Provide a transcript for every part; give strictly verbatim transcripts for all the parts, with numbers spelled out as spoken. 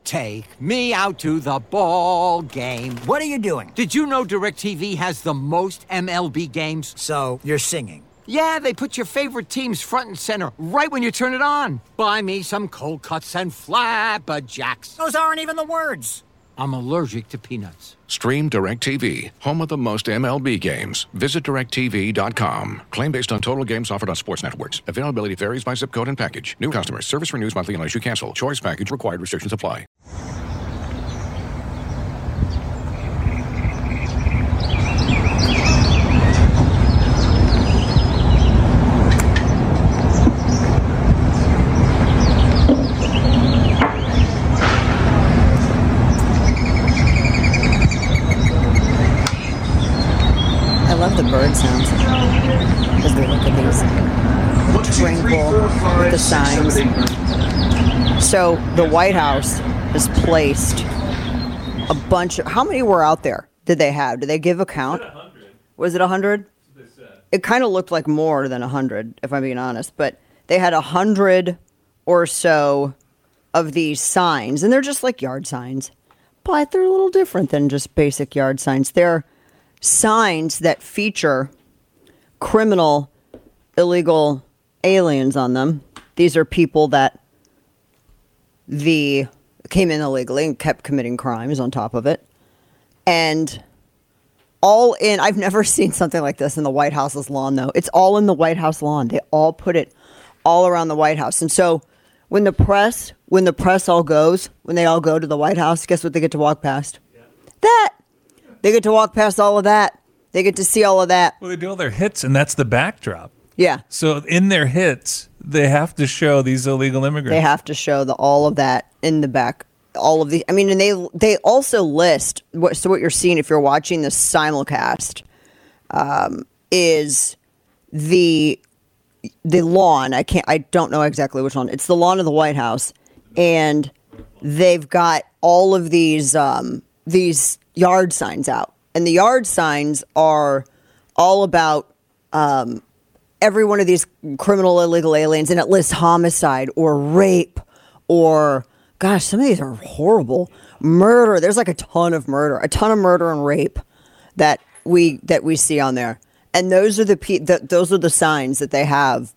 Take me out to the ball game. What are you doing? Did you know DirecTV has the most M L B games? So, you're singing? Yeah, they put your favorite teams front and center right when you turn it on. Buy me some cold cuts and flabberjacks. Those aren't even the words. I'm allergic to peanuts. Stream DirecTV, home of the most M L B games. Visit direct T V dot com. Claim based on total games offered on sports networks. Availability varies by zip code and package. New customers. Service renews monthly unless you cancel. Choice package required. Restrictions apply. The bird sounds as we look at these tranquil with the signs. So the White House has placed a bunch of, how many were out there did they have? Did they give a count? Was it a hundred? It kind of looked like more than a hundred, if I'm being honest, but they had a hundred or so of these signs, and they're just like yard signs, but they're a little different than just basic yard signs. They're signs that feature criminal, illegal aliens on them. These are people that the came in illegally and kept committing crimes on top of it. And all in, I've never seen something like this in the White House's lawn, though. It's all in the White House lawn. They all put it all around the White House. And so when the press, when the press all goes, when they all go to the White House, guess what they get to walk past? Yeah. That. They get to walk past all of that. They get to see all of that. Well, they do all their hits, and that's the backdrop. Yeah. So in their hits, they have to show these illegal immigrants. They have to show the all of that in the back. All of the, I mean, and they they also list what. So what you're seeing if you're watching the simulcast um, is the the lawn. I can't. I don't know exactly which one. It's the lawn of the White House, and they've got all of these um, these. yard signs out, and the yard signs are all about um, every one of these criminal illegal aliens, and it lists homicide or rape or, gosh, some of these are horrible, murder. There's like a ton of murder, a ton of murder and rape that we that we see on there, and those are the, pe- the those are the signs that they have,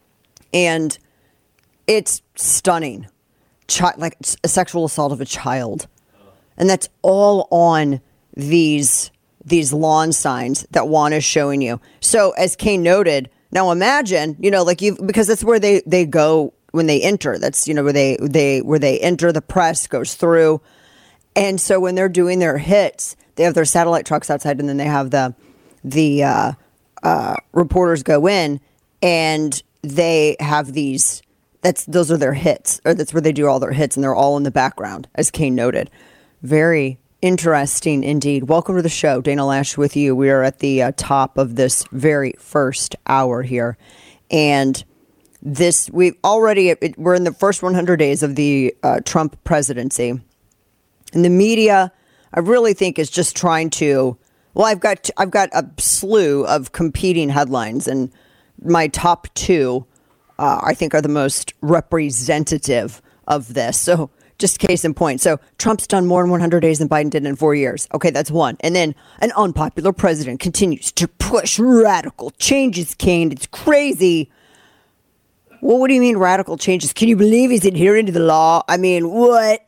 and it's stunning, Ch- like a sexual assault of a child. And that's all on these these lawn signs that Juan is showing you. So as Kane noted, now imagine, you know, like you because that's where they, they go when they enter. That's, you know, where they they where they enter, the press goes through. And so when they're doing their hits, they have their satellite trucks outside, and then they have the the uh, uh, reporters go in, and they have these that's those are their hits, or that's where they do all their hits, and they're all in the background, as Kane noted. Very interesting indeed. Welcome to the show. Dana Loesch with you. We are at the uh, top of this very first hour here. And this, we've already, it, we're in the first one hundred days of the uh, Trump presidency. And the media, I really think, is just trying to, well, I've got, I've got a slew of competing headlines, and my top two, uh, I think, are the most representative of this. So, just case in point. So Trump's done more in one hundred days than Biden did in four years. Okay, that's one. And then an unpopular president continues to push radical changes, Kane. It's crazy. Well, what do you mean radical changes? Can you believe he's adhering to the law? I mean, what?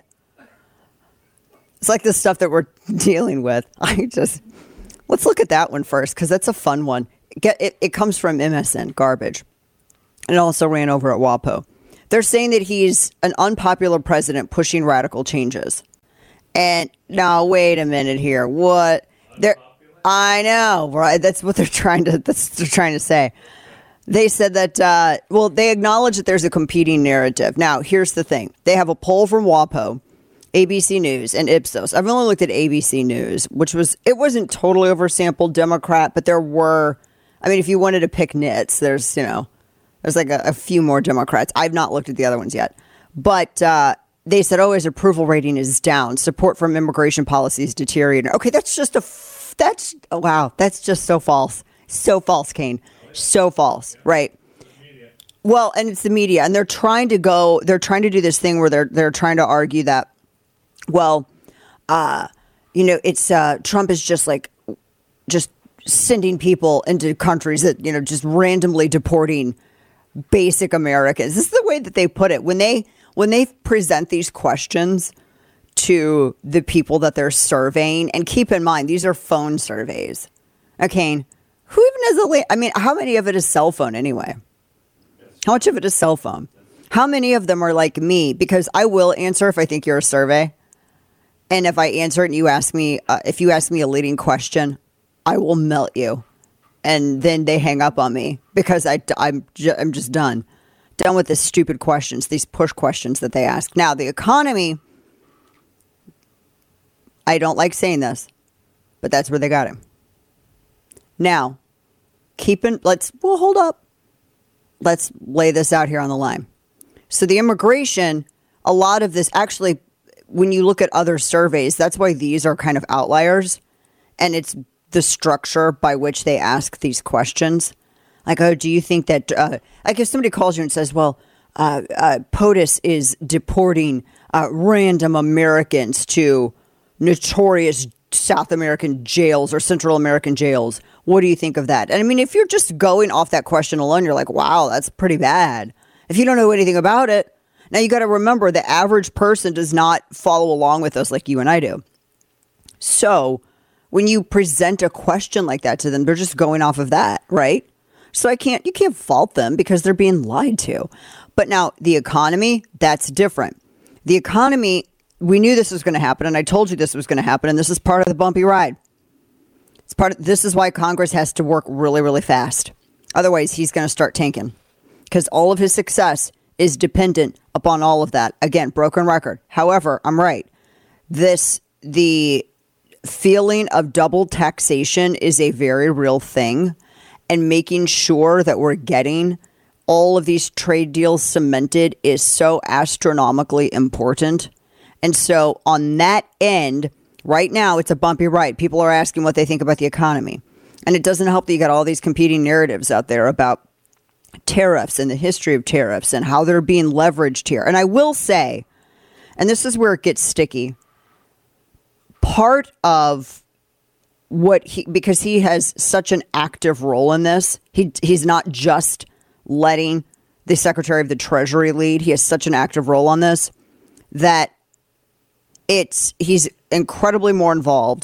It's like the stuff that we're dealing with. I just, let's look at that one first, because that's a fun one. Get it, it comes from M S N, garbage. And it also ran over at WAPO. They're saying that he's an unpopular president pushing radical changes. And now, wait a minute here. What? They're, I know, right? That's what they're trying to. That's what they're trying to say. They said that. Uh, well, they acknowledge that there's a competing narrative. Now, here's the thing. They have a poll from WAPO, A B C News, and Ipsos. I've only looked at A B C News, which was it wasn't totally oversampled Democrat, but there were. I mean, if you wanted to pick nits, there's you know. There's like a, a few more Democrats. I've not looked at the other ones yet. But uh, they said, oh, his approval rating is down. Support from immigration policy is deteriorating. Okay, that's just a, f- that's, oh, wow, that's just so false. So false, Kane. So false, right? Well, and it's the media. And they're trying to go, they're trying to do this thing where they're they're trying to argue that well, uh, you know, it's uh, Trump is just like just sending people into countries that, you know, just randomly deporting basic Americans. This is the way that they put it when they when they present these questions to the people that they're surveying. And keep in mind, these are phone surveys. Okay, who even has a? La- I mean, how many of it is cell phone anyway? How much of it is cell phone? How many of them are like me? Because I will answer if I think you're a survey. And if I answer it and you ask me, uh, if you ask me a leading question, I will melt you. And then they hang up on me because I, I'm, ju- I'm just done. Done with the stupid questions, these push questions that they ask. Now, the economy, I don't like saying this, but that's where they got him. Now, keep in, let's, well, hold up. Let's lay this out here on the line. So the immigration, a lot of this, actually, when you look at other surveys, that's why these are kind of outliers. And it's the structure by which they ask these questions. Like, oh, do you think that, uh, like if somebody calls you and says, well, uh, uh, POTUS is deporting uh, random Americans to notorious South American jails or Central American jails. What do you think of that? And I mean, if you're just going off that question alone, you're like, wow, that's pretty bad. If you don't know anything about it, now you got to remember the average person does not follow along with us like you and I do. So when you present a question like that to them, they're just going off of that, right? So I can't, you can't fault them because they're being lied to. But now the economy, that's different. The economy, we knew this was going to happen, and I told you this was going to happen, and this is part of the bumpy ride. It's part of, this is why Congress has to work really, really fast. Otherwise, he's going to start tanking because all of his success is dependent upon all of that. Again, broken record. However, I'm right. This, the feeling of double taxation is a very real thing, and making sure that we're getting all of these trade deals cemented is so astronomically important. And so on that end, right now, it's a bumpy ride. People are asking what they think about the economy. And it doesn't help that you got all these competing narratives out there about tariffs and the history of tariffs and how they're being leveraged here. And I will say, and this is where it gets sticky, part of what he, because he has such an active role in this, he he's not just letting the Secretary of the Treasury lead. He has such an active role on this that it's, he's incredibly more involved.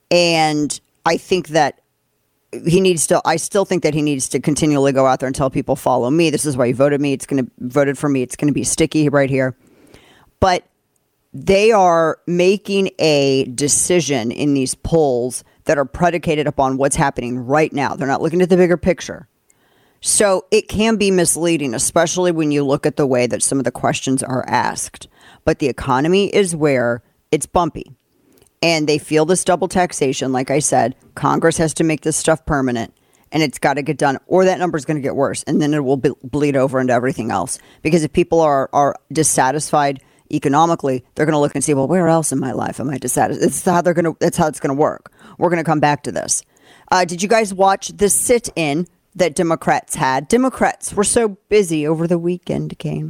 And I think that he needs to, I still think that he needs to continually go out there and tell people, follow me. This is why you voted me. It's going to voted for me. It's going to be sticky right here. But they are making a decision in these polls that are predicated upon what's happening right now. They're not looking at the bigger picture. So it can be misleading, especially when you look at the way that some of the questions are asked. But the economy is where it's bumpy. And they feel this double taxation. Like I said, Congress has to make this stuff permanent, and it's got to get done, or that number is going to get worse, and then it will be, bleed over into everything else. Because if people are, are dissatisfied economically, they're going to look and see, well, where else in my life am I dissatisfied? It's how they're going to. That's how it's going to work. We're going to come back to this. Uh, did you guys watch the sit-in that Democrats had? Democrats were so busy over the weekend, Kane.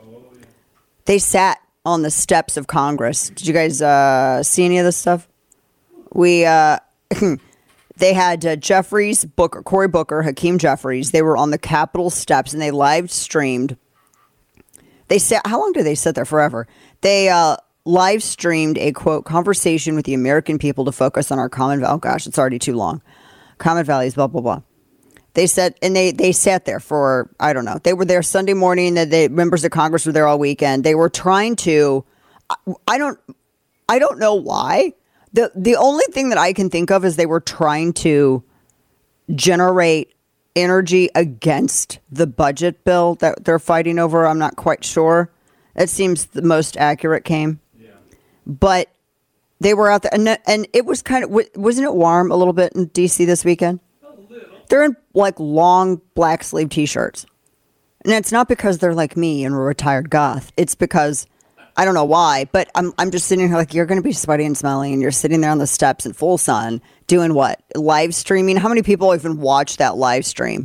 They sat on the steps of Congress. Did you guys uh, see any of this stuff? We, uh, they had uh, Jeffries, Booker, Cory Booker, Hakeem Jeffries. They were on the Capitol steps and they live streamed. They sat, how long did they sit there? Forever. They uh, live streamed a, quote, conversation with the American people to focus on our common, oh gosh, it's already too long. Common values, blah, blah, blah. They said, and they, they sat there for, I don't know, they were there Sunday morning, the, the members of Congress were there all weekend. They were trying to, I don't, I don't know why. The, the only thing that I can think of is they were trying to generate energy against the budget bill that they're fighting over. I'm not quite sure. It seems the most accurate came. Yeah. But they were out there, and, and it was kind of, wasn't it warm a little bit in D C this weekend? They're in like long black sleeve t-shirts. And it's not because they're like me and a retired goth. It's because I don't know why, but I'm I'm just sitting here like, you're going to be sweaty and smelly, and you're sitting there on the steps in full sun doing what? Live streaming? How many people even watched that live stream?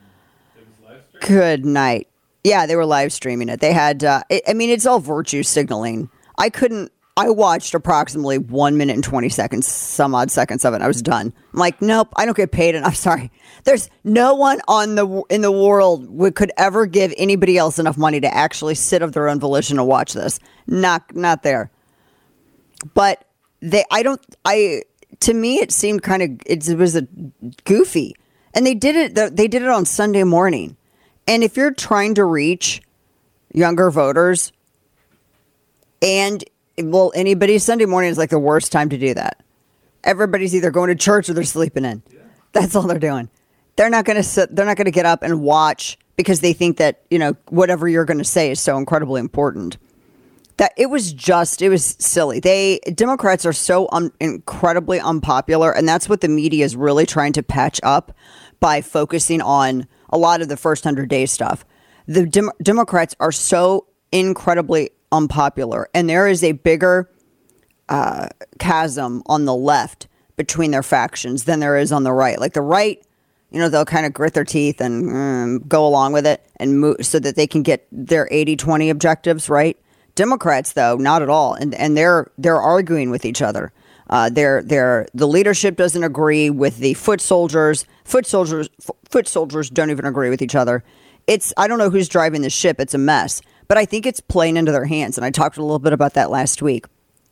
Good night. Yeah, they were live streaming it. They had, uh, it, I mean, it's all virtue signaling. I couldn't, I watched approximately one minute and twenty seconds, some odd seconds of it. And I was done. I'm like, nope, I don't get paid. And I'm sorry. There's no one on the in the world would, could ever give anybody else enough money to actually sit of their own volition and watch this. Not, not there. But they, I don't, I, to me, it seemed kind of, it, it was a goofy. And they did it, they did it on Sunday morning. And if you're trying to reach younger voters, and well, anybody, Sunday morning is like the worst time to do that. Everybody's either going to church or they're sleeping in. Yeah. That's all they're doing. They're not going to sit, they're not going to get up and watch because they think that, you know, whatever you're going to say is so incredibly important. That it was just, it was silly. They, Democrats are so un, incredibly unpopular, and that's what the media is really trying to patch up by focusing on a lot of the first hundred days stuff. The Dem- Democrats are so incredibly unpopular, and there is a bigger uh, chasm on the left between their factions than there is on the right. Like the right, you know, they'll kind of grit their teeth and um, go along with it and move so that they can get their eighty twenty objectives, right? Democrats, though, not at all, and and they're they're arguing with each other. Uh, they're they're the leadership doesn't agree with the foot soldiers. Foot soldiers f- foot soldiers don't even agree with each other. It's I don't know who's driving the ship. It's a mess, but I think it's playing into their hands. And I talked a little bit about that last week.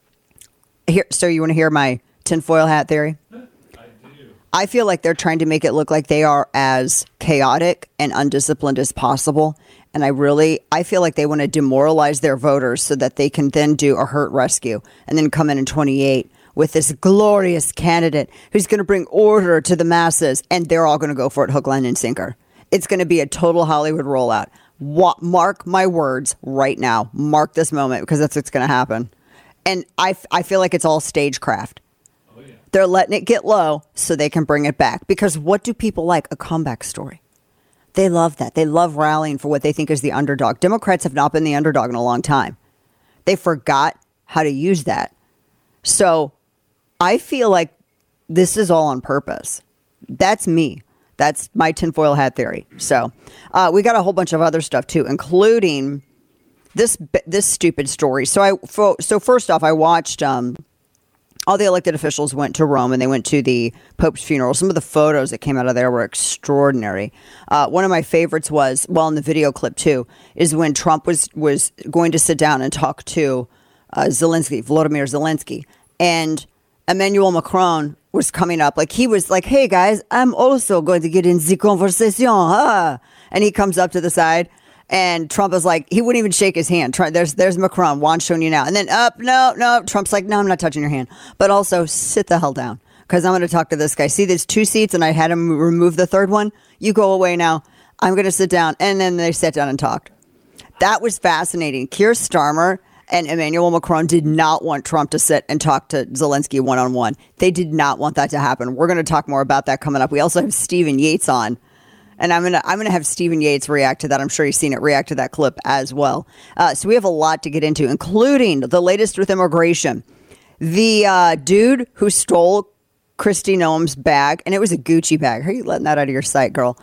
Here, so you want to hear my tinfoil hat theory? I do. I feel like they're trying to make it look like they are as chaotic and undisciplined as possible. And I really, I feel like they want to demoralize their voters so that they can then do a hurt rescue and then come in in twenty-eight with this glorious candidate who's going to bring order to the masses. And they're all going to go for it hook, line, and sinker. It's going to be a total Hollywood rollout. Wa- mark my words right now. Mark this moment because that's what's going to happen. And I, f- I feel like it's all stagecraft. Oh, yeah. They're letting it get low so they can bring it back. Because what do people like? A comeback story. They love that. They love rallying for what they think is the underdog. Democrats have not been the underdog in a long time. They forgot how to use that. So I feel like this is all on purpose. That's me. That's my tinfoil hat theory. So uh, we got a whole bunch of other stuff, too, including this this stupid story. So I so first off, I watched... Um, all the elected officials went to Rome and they went to the Pope's funeral. Some of the photos that came out of there were extraordinary. Uh, one of my favorites was, well, in the video clip too, is when Trump was, was going to sit down and talk to uh, Zelensky, Volodymyr Zelensky. And Emmanuel Macron was coming up. Like he was like, hey guys, I'm also going to get in the conversation. Huh? And he comes up to the side. And Trump is like, he wouldn't even shake his hand. There's there's Macron, Juan showing you now. And then up, no, no. Trump's like, no, I'm not touching your hand. But also, sit the hell down. Because I'm going to talk to this guy. See, there's two seats and I had him remove the third one. You go away now. I'm going to sit down. And then they sat down and talked. That was fascinating. Keir Starmer and Emmanuel Macron did not want Trump to sit and talk to Zelensky one-on-one. They did not want that to happen. We're going to talk more about that coming up. We also have Stephen Yates on. And I'm gonna I'm gonna have Stephen Yates react to that. I'm sure you've seen it react to that clip as well. Uh, so we have a lot to get into, including the latest with immigration. The uh, dude who stole Kristi Noem's bag, and it was a Gucci bag. How are you letting that out of your sight, girl?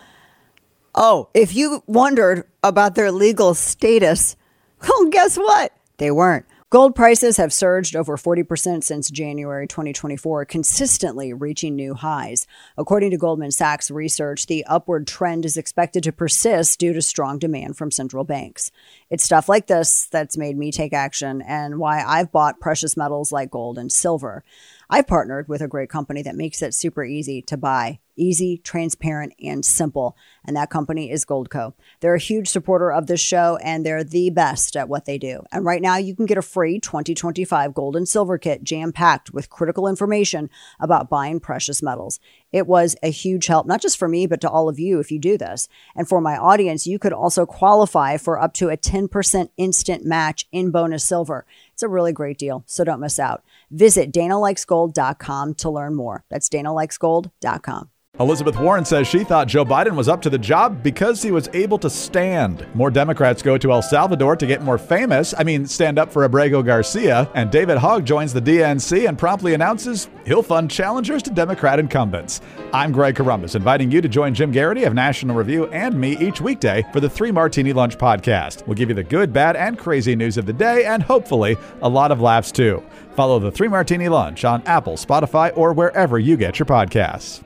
Oh, if you wondered about their legal status, well, guess what? They weren't. Gold prices have surged over forty percent since January twenty twenty-four, consistently reaching new highs. According to Goldman Sachs research, the upward trend is expected to persist due to strong demand from central banks. It's stuff like this that's made me take action and why I've bought precious metals like gold and silver. I've partnered with a great company that makes it super easy to buy. Easy, transparent, and simple. And that company is Goldco. They're a huge supporter of this show, and they're the best at what they do. And right now, you can get a free twenty twenty-five gold and silver kit jam-packed with critical information about buying precious metals. It was a huge help, not just for me, but to all of you if you do this. And for my audience, you could also qualify for up to a ten percent instant match in bonus silver. It's a really great deal, so don't miss out. Visit Dana Likes Gold dot com to learn more. That's Dana Likes Gold dot com. Elizabeth Warren says she thought Joe Biden was up to the job because he was able to stand. More Democrats go to El Salvador to get more famous. I mean, stand up for Abrego Garcia. And David Hogg joins the D N C and promptly announces he'll fund challengers to Democrat incumbents. I'm Greg Corombos, inviting you to join Jim Garrity of National Review and me each weekday for the Three Martini Lunch podcast. We'll give you the good, bad, and crazy news of the day, and hopefully a lot of laughs too. Follow the Three Martini Lunch on Apple, Spotify, or wherever you get your podcasts.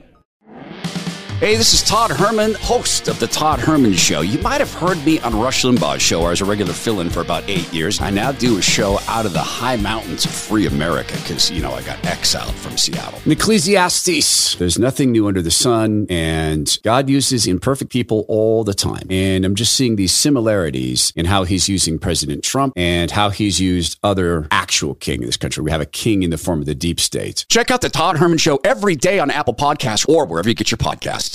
Hey, this is Todd Herman, host of The Todd Herman Show. You might have heard me on Rush Limbaugh's show, where I was a regular fill-in for about eight years. I now do a show out of the high mountains of free America because, you know, I got exiled from Seattle. In Ecclesiastes, there's nothing new under the sun, and God uses imperfect people all the time. And I'm just seeing these similarities in how he's using President Trump and how he's used other actual king in this country. We have a king in the form of the deep state. Check out The Todd Herman Show every day on Apple Podcasts or wherever you get your podcasts.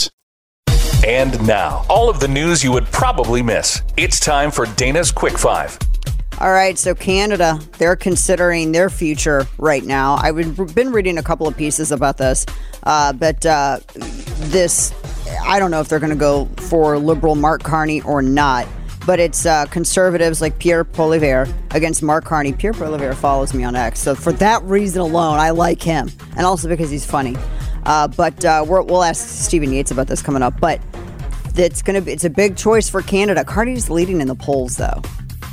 And now, all of the news you would probably miss. It's time for Dana's Quick Five. All right, so Canada, they're considering their future right now. I've been reading a couple of pieces about this, uh, but uh, this, I don't know if they're going to go for Liberal Mark Carney or not, but it's uh, conservatives like Pierre Poilievre against Mark Carney. Pierre Poilievre follows me on X, so for that reason alone, I like him, and also because he's funny. Uh, but uh, we're, we'll ask Stephen Yates about this coming up. But it's gonna be it's a big choice for Canada. Carney's leading in the polls, though.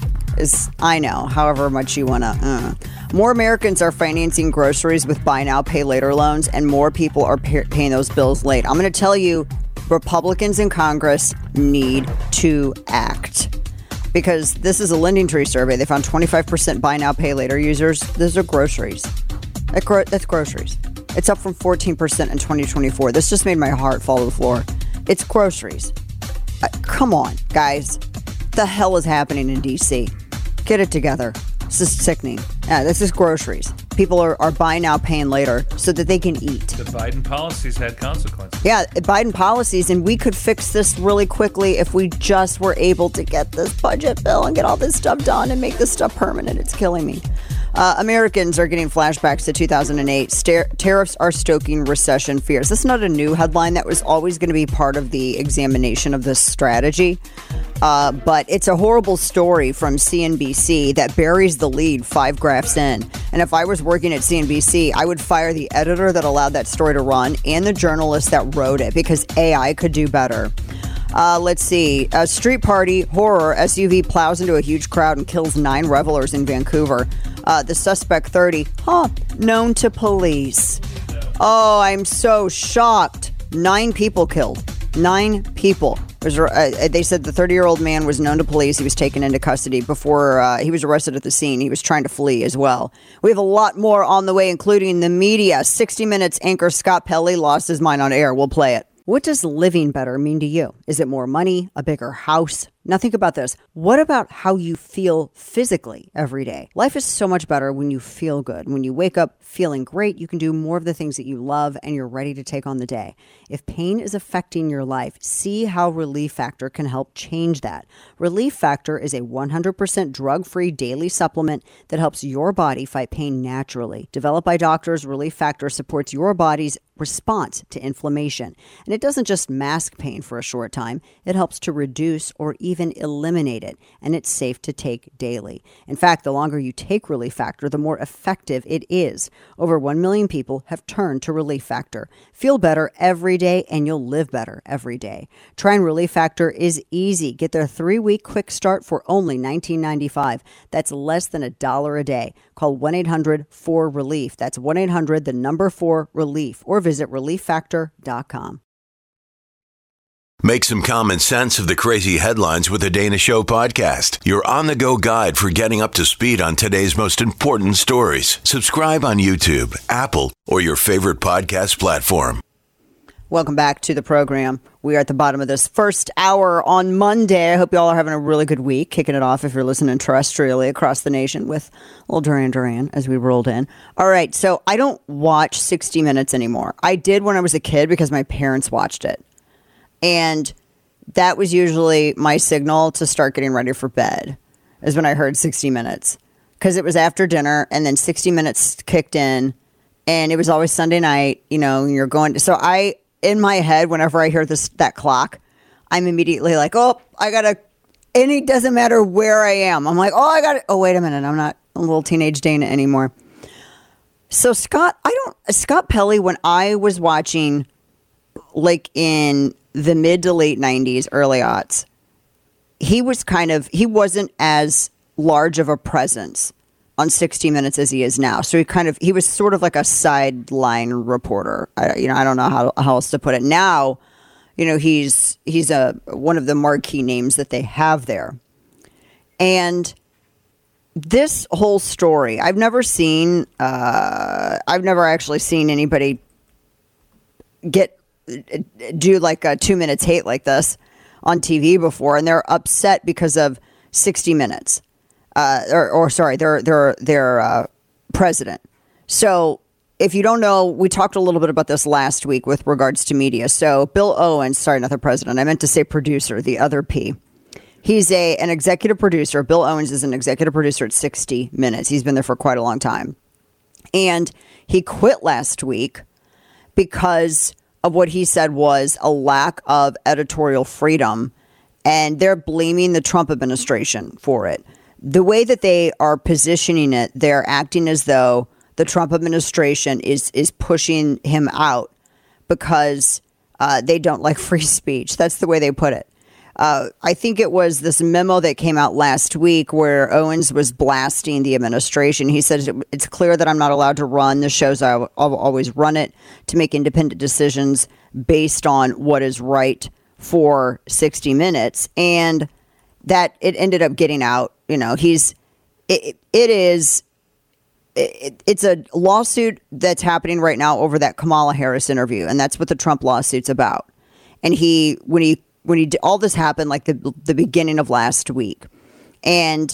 Is I know, however much you wanna. Uh. More Americans are financing groceries with buy now, pay later loans, and more people are pay- paying those bills late. I'm gonna tell you, Republicans in Congress need to act. Because this is a Lending Tree survey. They found twenty-five percent buy now, pay later users. Those are groceries. That gro- that's groceries. It's up from fourteen percent in twenty twenty-four. This just made my heart fall to the floor. It's groceries. Uh, come on, guys. What the hell is happening in D C? Get it together. This is sickening. Yeah, this is groceries. People are, are buying now, paying later so that they can eat. The Biden policies had consequences. Yeah, Biden policies, and we could fix this really quickly if we just were able to get this budget bill and get all this stuff done and make this stuff permanent. It's killing me. Uh, Americans are getting flashbacks to two thousand eight. Star- tariffs are stoking recession fears. This is not a new headline. That was always going to be part of the examination of this strategy. Uh, but it's a horrible story from C N B C that buries the lead five graphs in. And if I was working at C N B C, I would fire the editor that allowed that story to run and the journalist that wrote it because A I could do better. Uh, let's see. A street party horror S U V plows into a huge crowd and kills nine revelers in Vancouver. Uh, the suspect, thirty, huh, known to police. Oh, I'm so shocked. Nine people killed. Nine people. There's, uh, they said the thirty-year-old man was known to police. He was taken into custody before uh, he was arrested at the scene. He was trying to flee as well. We have a lot more on the way, including the media. sixty minutes anchor Scott Pelley lost his mind on air. We'll play it. What does living better mean to you? Is it more money, a bigger house? Now think about this. What about how you feel physically every day? Life is so much better when you feel good. When you wake up feeling great, you can do more of the things that you love and you're ready to take on the day. If pain is affecting your life, see how Relief Factor can help change that. Relief Factor is a one hundred percent drug-free daily supplement that helps your body fight pain naturally. Developed by doctors, Relief Factor supports your body's response to inflammation. And it doesn't just mask pain for a short time. It helps to reduce or even eliminate it, and it's safe to take daily. In fact, the longer you take Relief Factor, the more effective it is. Over one million people have turned to Relief Factor. Feel better every day, and you'll live better every day. Trying Relief Factor is easy. Get their three-week quick start for only nineteen ninety-five dollars. That's less than a dollar a day. Call one eight hundred four relief. That's one eight hundred, the number four, relief, or visit relief factor dot com. Make some common sense of the crazy headlines with the Dana Show podcast. Your on-the-go guide for getting up to speed on today's most important stories. Subscribe on YouTube, Apple, or your favorite podcast platform. Welcome back to the program. We are at the bottom of this first hour on Monday. I hope you all are having a really good week, kicking it off if you're listening terrestrially across the nation with little Duran Duran as we rolled in. All right, so I don't watch sixty minutes anymore. I did when I was a kid because my parents watched it. And that was usually my signal to start getting ready for bed, is when I heard sixty minutes. Because it was after dinner, and then sixty minutes kicked in, and it was always Sunday night, you know, you're going to... So I in my head, whenever I hear this that clock, I'm immediately like, oh, I gotta. And it doesn't matter where I am. I'm like, oh, I got it. Oh, wait a minute. I'm not a little teenage Dana anymore. So Scott, I don't, Scott Pelley, when I was watching, like in the mid to late nineties, early aughts, he was kind of, he wasn't as large of a presence on sixty minutes as he is now. So he kind of, he was sort of like a sideline reporter. I, you know, I don't know how, how else to put it. Now, you know, he's he's a one of the marquee names that they have there. And this whole story, I've never seen, uh, I've never actually seen anybody get do like a two minutes hate like this on T V before, and they're upset because of sixty minutes, uh, or, or sorry, their their their uh, president. So. If you don't know, we talked a little bit about this last week with regards to media. So Bill Owens, sorry, not the president. I meant to say producer, the other P. He's a an executive producer. Bill Owens is an executive producer at sixty minutes. He's been there for quite a long time. And he quit last week because of what he said was a lack of editorial freedom. And they're blaming the Trump administration for it. The way that they are positioning it, they're acting as though the Trump administration is is pushing him out because uh, they don't like free speech. That's the way they put it. Uh, I think it was this memo that came out last week where Owens was blasting the administration. He said, it's clear that I'm not allowed to run the shows. I'll, I'll always run it to make independent decisions based on what is right for sixty minutes. And that it ended up getting out. You know, he's it, it is. It, it's a lawsuit that's happening right now over that Kamala Harris interview, and that's what the Trump lawsuit's about. And he, when he, when he did, all this happened like the the beginning of last week, and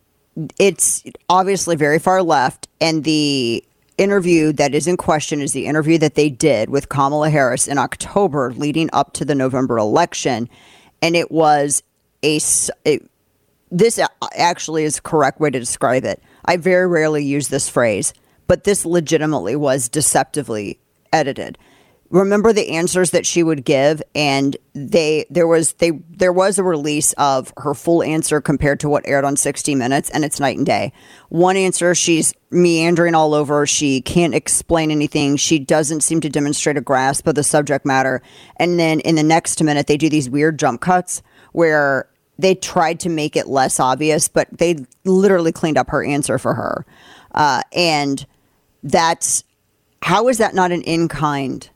it's obviously very far left. And the interview that is in question is the interview that they did with Kamala Harris in October, leading up to the November election, and it was a. It, this actually is the correct way to describe it. I very rarely use this phrase, but this legitimately was deceptively edited. Remember the answers that she would give, and they there was they there was a release of her full answer compared to what aired on sixty minutes, and it's night and day. One answer, she's meandering all over. She can't explain anything. She doesn't seem to demonstrate a grasp of the subject matter. And then in the next minute, they do these weird jump cuts where they tried to make it less obvious, but they literally cleaned up her answer for her. Uh, and that's, how is that not an in-kind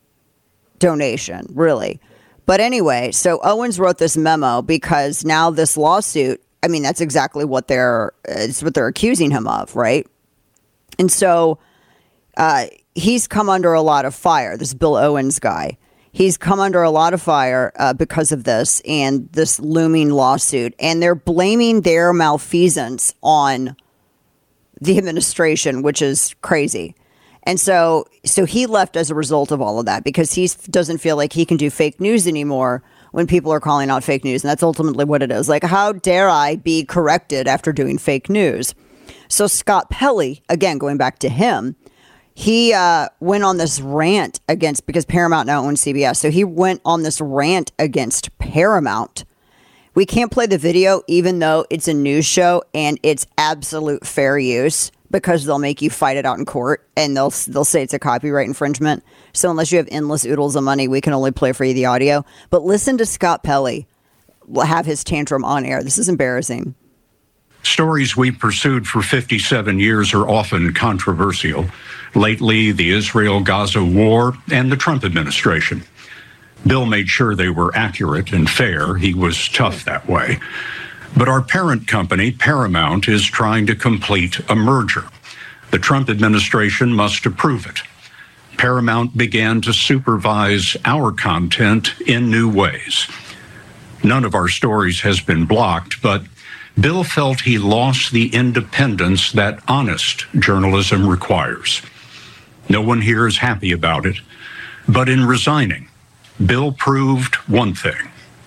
donation, really? But anyway, so Owens wrote this memo because now this lawsuit, I mean, that's exactly what they're, it's what they're accusing him of, right? And so uh, he's come under a lot of fire, this Bill Owens guy. He's come under a lot of fire uh, because of this and this looming lawsuit. And they're blaming their malfeasance on the administration, which is crazy. And so so he left as a result of all of that because he doesn't feel like he can do fake news anymore when people are calling out fake news. And that's ultimately what it is. Like, how dare I be corrected after doing fake news? So Scott Pelley, again, going back to him, He uh, went on this rant against, because Paramount now owns C B S. So he went on this rant against Paramount. We can't play the video, even though it's a news show and it's absolute fair use, because they'll make you fight it out in court and they'll they'll say it's a copyright infringement. So unless you have endless oodles of money, we can only play for you the audio. But listen to Scott Pelley have his tantrum on air. This is embarrassing. Stories we pursued for fifty-seven years are often controversial. Lately, the Israel-Gaza war and the Trump administration. Bill made sure they were accurate and fair. He was tough that way. But our parent company, Paramount, is trying to complete a merger. The Trump administration must approve it. Paramount began to supervise our content in new ways. None of our stories has been blocked, but Bill felt he lost the independence that honest journalism requires. No one here is happy about it, but in resigning, Bill proved one thing.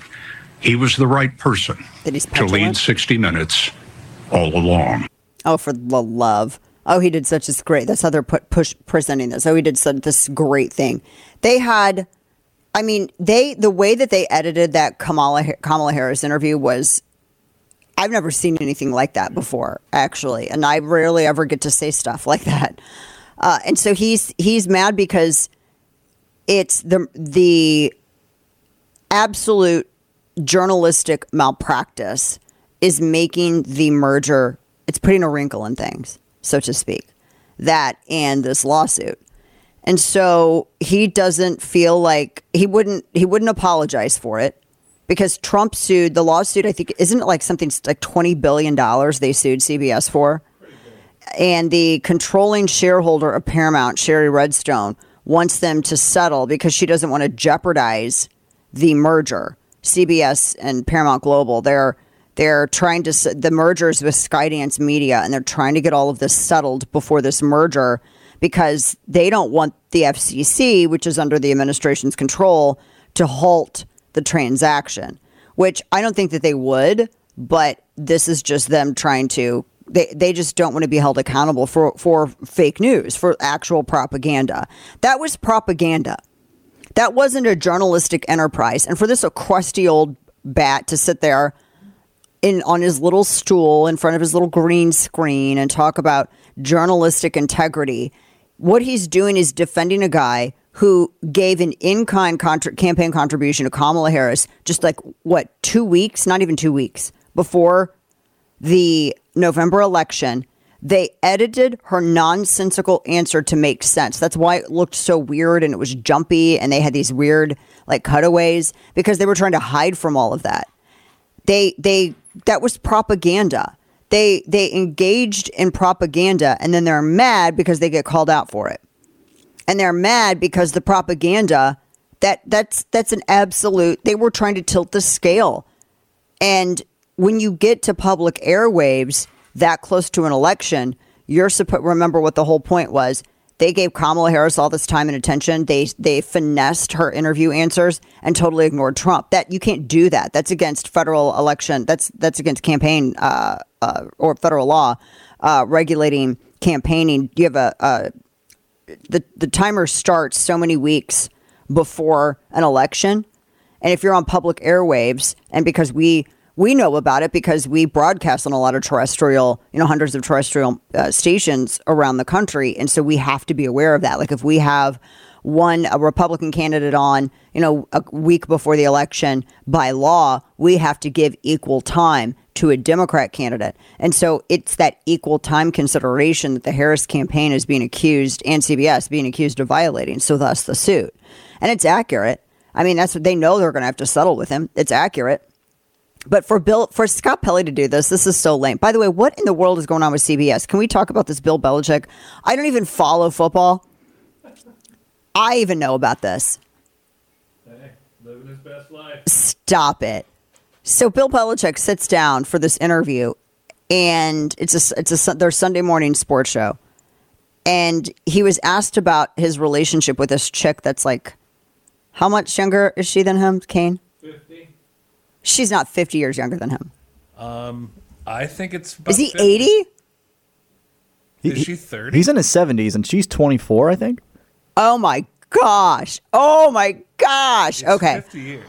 He was the right person to lead sixty minutes all along. Oh, for the love. Oh, he did such a great, that's how they're put, push, presenting this. Oh, he did such this great thing. They had I mean, they the way that they edited that Kamala Kamala Harris interview was, I've never seen anything like that before, actually, and I rarely ever get to say stuff like that. Uh, and so he's he's mad because it's the the absolute journalistic malpractice is making the merger. It's putting a wrinkle in things, so to speak. That and this lawsuit. And so he doesn't feel like he wouldn't he wouldn't apologize for it because Trump sued the lawsuit. I think isn't it like something like twenty billion dollars they sued C B S for? And the controlling shareholder of Paramount, Sherry Redstone, wants them to settle because she doesn't want to jeopardize the merger. C B S and Paramount Global, they're they're trying to the mergers with Skydance Media, and they're trying to get all of this settled before this merger. Because they don't want the F C C, which is under the administration's control, to halt the transaction, which I don't think that they would. But this is just them trying to they, they just don't want to be held accountable for, for fake news, for actual propaganda. That was propaganda. That wasn't a journalistic enterprise. And for this a crusty old bat to sit there in on his little stool in front of his little green screen and talk about journalistic integrity. What he's doing is defending a guy who gave an in-kind contra- campaign contribution to Kamala Harris just like, what, two weeks, not even two weeks before the November election. They edited her nonsensical answer to make sense. That's why it looked so weird and it was jumpy and they had these weird like cutaways because they were trying to hide from all of that. They, they, that was propaganda. They they engaged in propaganda and then they're mad because they get called out for it. And they're mad because the propaganda, that that's that's an absolute, they were trying to tilt the scale. And when you get to public airwaves that close to an election, you're supposed remember what the whole point was. They gave Kamala Harris all this time and attention. They they finessed her interview answers and totally ignored Trump. That you can't do that. That's against federal election. That's that's against campaign uh, uh, or federal law uh, regulating campaigning. You have a, a the the timer starts so many weeks before an election, and if you're on public airwaves, and because we. We know about it because we broadcast on a lot of terrestrial, you know, hundreds of terrestrial uh, stations around the country. And so we have to be aware of that. Like if we have one, a Republican candidate on, you know, a week before the election, by law, we have to give equal time to a Democrat candidate. And so it's that equal time consideration that the Harris campaign is being accused and C B S being accused of violating. So thus the suit. And it's accurate. I mean, that's what they know they're going to have to settle with him. It's accurate. But for Bill, for Scott Pelley to do this, this is so lame. By the way, what in the world is going on with C B S? Can we talk about this Bill Belichick? I don't even follow football. I even know about this. Hey, living his best life. Stop it. So Bill Belichick sits down for this interview, and it's a it's a their Sunday morning sports show, and he was asked about his relationship with this chick that's like, how much younger is she than him, Kane? fifty. She's not fifty years younger than him. Um, I think it's. Is he eighty? Is she thirty? He's in his seventies, and she's twenty-four, I think. Oh my gosh! Oh my gosh! It's okay. Fifty years.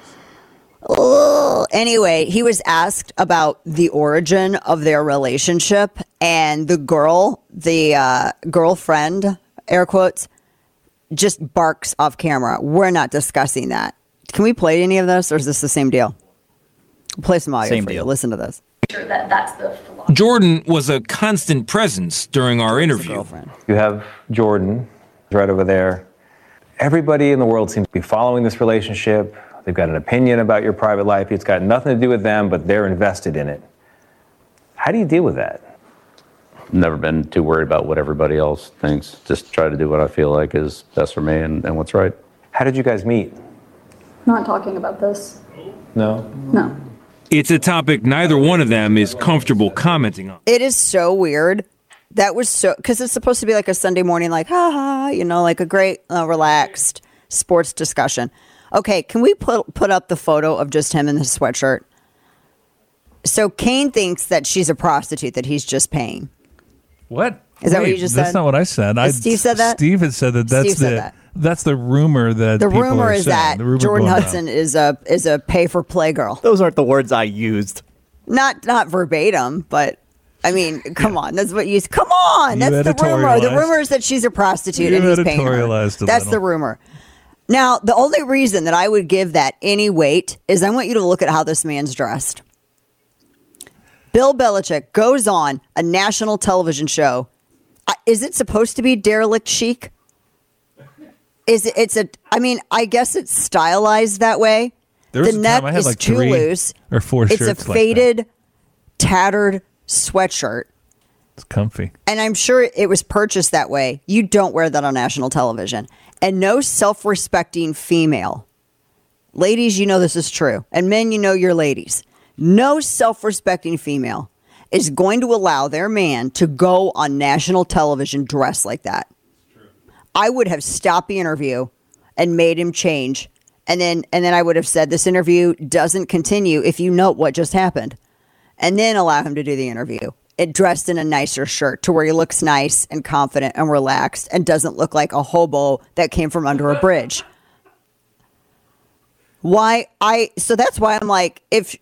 Ugh. Anyway, he was asked about the origin of their relationship, and the girl, the uh, girlfriend, air quotes, just barks off camera. We're not discussing that. Can we play any of this, or is this the same deal? Play some audio Same for deal. you. Listen to this. Sure that that's the philosophy. Jordan was a constant presence during our interview. You have Jordan right over there. Everybody in the world seems to be following this relationship. They've got an opinion about your private life. It's got nothing to do with them, but they're invested in it. How do you deal with that? Never been too worried about what everybody else thinks. Just try to do what I feel like is best for me and, and what's right. How did you guys meet? Not talking about this. No? No. It's a topic neither one of them is comfortable commenting on. It is so weird. That was so, because it's supposed to be like a Sunday morning, like, ha ha, you know, like a great, uh, relaxed sports discussion. Okay, can we put put up the photo of just him in his sweatshirt? So Kane thinks that she's a prostitute that he's just paying. What? Is that Wait, what you just that's said? That's not what I said. I, Steve said that? Steve had said that that's Steve said the that. that's the rumor that The people rumor are is saying. that The rumor Jordan going Hudson around. is a is a pay for play girl. Those aren't the words I used. Not not verbatim, but I mean, come on, that's what you. Come on, You that's the rumor. The editorialized. rumor is that she's a prostitute You and he's paying her. editorialized a That's little. the rumor. Now, the only reason that I would give that any weight is I want you to look at how this man's dressed. Bill Belichick goes on a national television show. Uh, is it supposed to be derelict chic? Is it? It's a. I mean, I guess it's stylized that way. There was the a neck time I had is like too three loose. or four It's shirts a like that. faded, tattered sweatshirt. It's comfy. And I'm sure it was purchased that way. You don't wear that on national television. And no self-respecting female. Ladies, you know this is true. And men, you know you're ladies. No self-respecting female is going to allow their man to go on national television dressed like that. I would have stopped the interview and made him change. And then and then I would have said, this interview doesn't continue if you note what just happened. And then allow him to do the interview. It dressed in a nicer shirt to where he looks nice and confident and relaxed and doesn't look like a hobo that came from under a bridge. Why I so that's why I'm like, if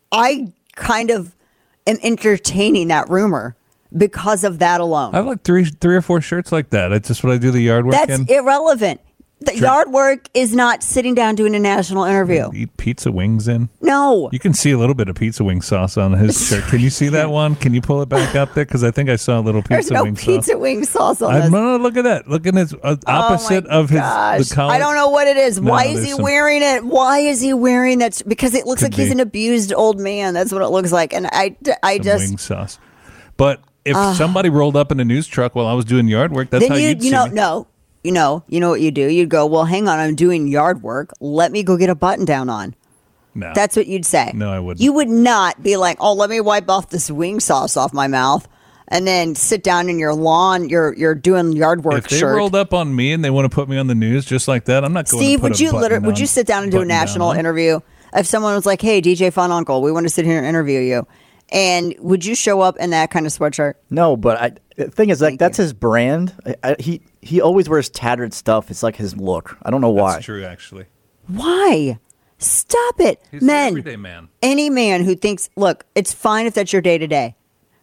I kind of am entertaining that rumor because of that alone. I have like three three or four shirts like that. It's just what I do the yard work That's in. irrelevant. The Sure. yard work is not sitting down doing a national interview. Eat pizza wings in. No. You can see a little bit of pizza wing sauce on his shirt. Can you see that one? Can you pull it back up there? Because I think I saw a little There's pizza no wing sauce. pizza wing sauce on I, this. no, no, look at that. Look at his uh, opposite Oh my of his gosh. the collar. I don't know what it is. No, Why is there's he some- wearing it? Why is he wearing that? Because it looks Could like he's be. an abused old man. That's what it looks like. And I, I Some just wing sauce. But if Ah. somebody rolled up in a news truck while I was doing yard work, that's then how you you'd you see know me. no you know you know what you do. You'd go, well, hang on, I'm doing yard work. Let me go get a button down on. No. That's what you'd say. No, I wouldn't. You would not be like, oh, let me wipe off this wing sauce off my mouth, and then sit down in your lawn. You're you're doing yard work If they shirt. rolled up on me and they want to put me on the news just like that, I'm not going Steve, to put would a you button literally, would on- you sit down and do a button down national on. interview if someone was like, hey, D J Fun Uncle, we want to sit here and interview you? And would you show up in that kind of sweatshirt? No, but I, the thing is, like, that's his brand. I, I, he he always wears tattered stuff. It's like his look. I don't know why. That's true, actually. Why? Stop it. He's an Men, everyday man. any man who thinks, look, it's fine if that's your day to day,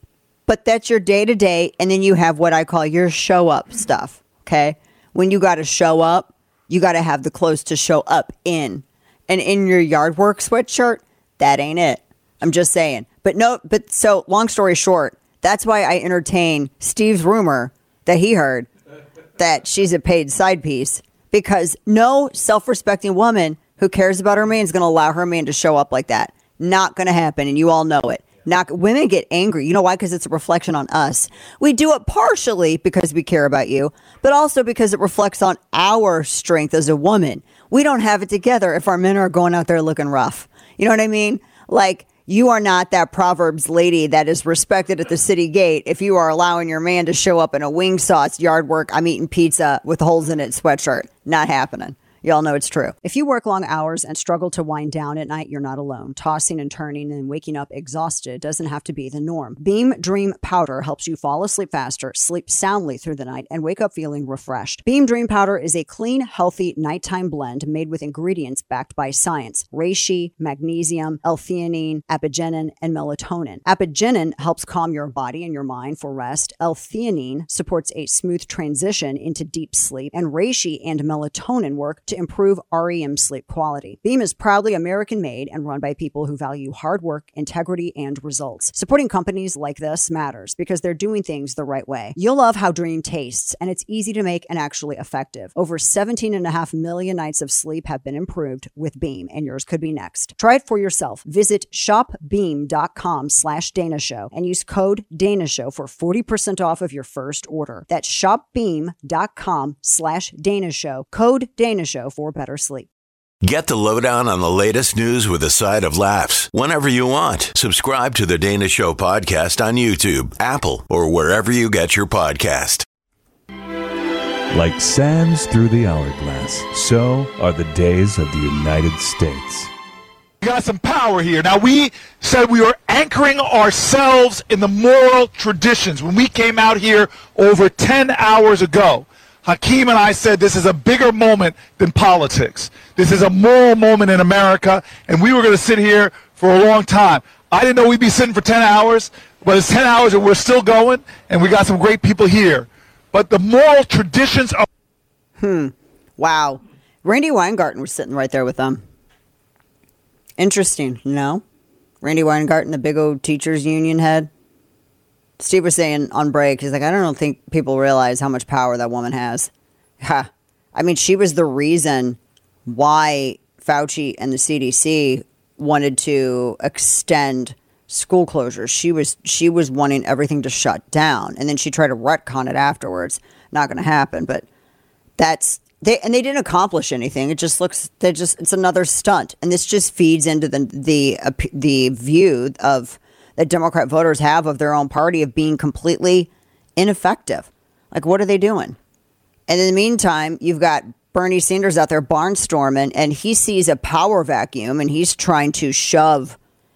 but that's your day to day. And then you have what I call your show up stuff. Okay. When you got to show up, you got to have the clothes to show up in. And in your yard work sweatshirt, that ain't it. I'm just saying. But no, but so long story short, that's why I entertain Steve's rumor that he heard that she's a paid side piece, because no self-respecting woman who cares about her man is going to allow her man to show up like that. Not going to happen. And you all know it. Not women get angry. You know why? Because it's a reflection on us. We do it partially because we care about you, but also because it reflects on our strength as a woman. We don't have it together if our men are going out there looking rough. You know what I mean? Like, you are not that Proverbs lady that is respected at the city gate if you are allowing your man to show up in a wing sauce, yard work, I'm eating pizza with holes in it sweatshirt. Not happening. Y'all know it's true. If you work long hours and struggle to wind down at night, you're not alone. Tossing and turning and waking up exhausted doesn't have to be the norm. Beam Dream Powder helps you fall asleep faster, sleep soundly through the night, and wake up feeling refreshed. Beam Dream Powder is a clean, healthy nighttime blend made with ingredients backed by science: reishi, magnesium, L-theanine, apigenin, and melatonin. Apigenin helps calm your body and your mind for rest. L-theanine supports a smooth transition into deep sleep, and reishi and melatonin work to improve R E M sleep quality. Beam is proudly American-made and run by people who value hard work, integrity, and results. Supporting companies like this matters because they're doing things the right way. You'll love how Dream tastes, and it's easy to make and actually effective. Over seventeen and a half million nights of sleep have been improved with Beam, and yours could be next. Try it for yourself. Visit shopbeam.com slash Dana Show and use code Dana Show for forty percent off of your first order. That's shopbeam.com slash Dana Show. Code Dana Show for better sleep. Get the lowdown on the latest news with a side of laughs whenever you want. Subscribe to the Dana Show podcast on YouTube, Apple, or wherever you get your podcast. Like sands through the hourglass, so are the days of the United States. Got some power. power here. Now, we said we were anchoring ourselves in the moral traditions. When we came out here over ten hours ago, Hakeem and I said this is a bigger moment than politics. This is a moral moment in America, and we were going to sit here for a long time. I didn't know we'd be sitting for ten hours, but it's ten hours and we're still going, and we got some great people here. But the moral traditions are... Hmm. Wow. Randy Weingarten was sitting right there with them. Interesting, no? Randy Weingarten, the big old teachers union head. Steve was saying on break, he's like, I don't think people realize how much power that woman has. Ha. I mean, she was the reason why Fauci and the C D C wanted to extend school closures. She was she was wanting everything to shut down, and then she tried to retcon it afterwards. Not going to happen, but that's they and they didn't accomplish anything. It just looks they just it's another stunt, and this just feeds into the the uh, the view of that Democrat voters have of their own party of being completely ineffective. Like, what are they doing? And in the meantime, you've got Bernie Sanders out there barnstorming, and he sees a power vacuum, and he's trying to shove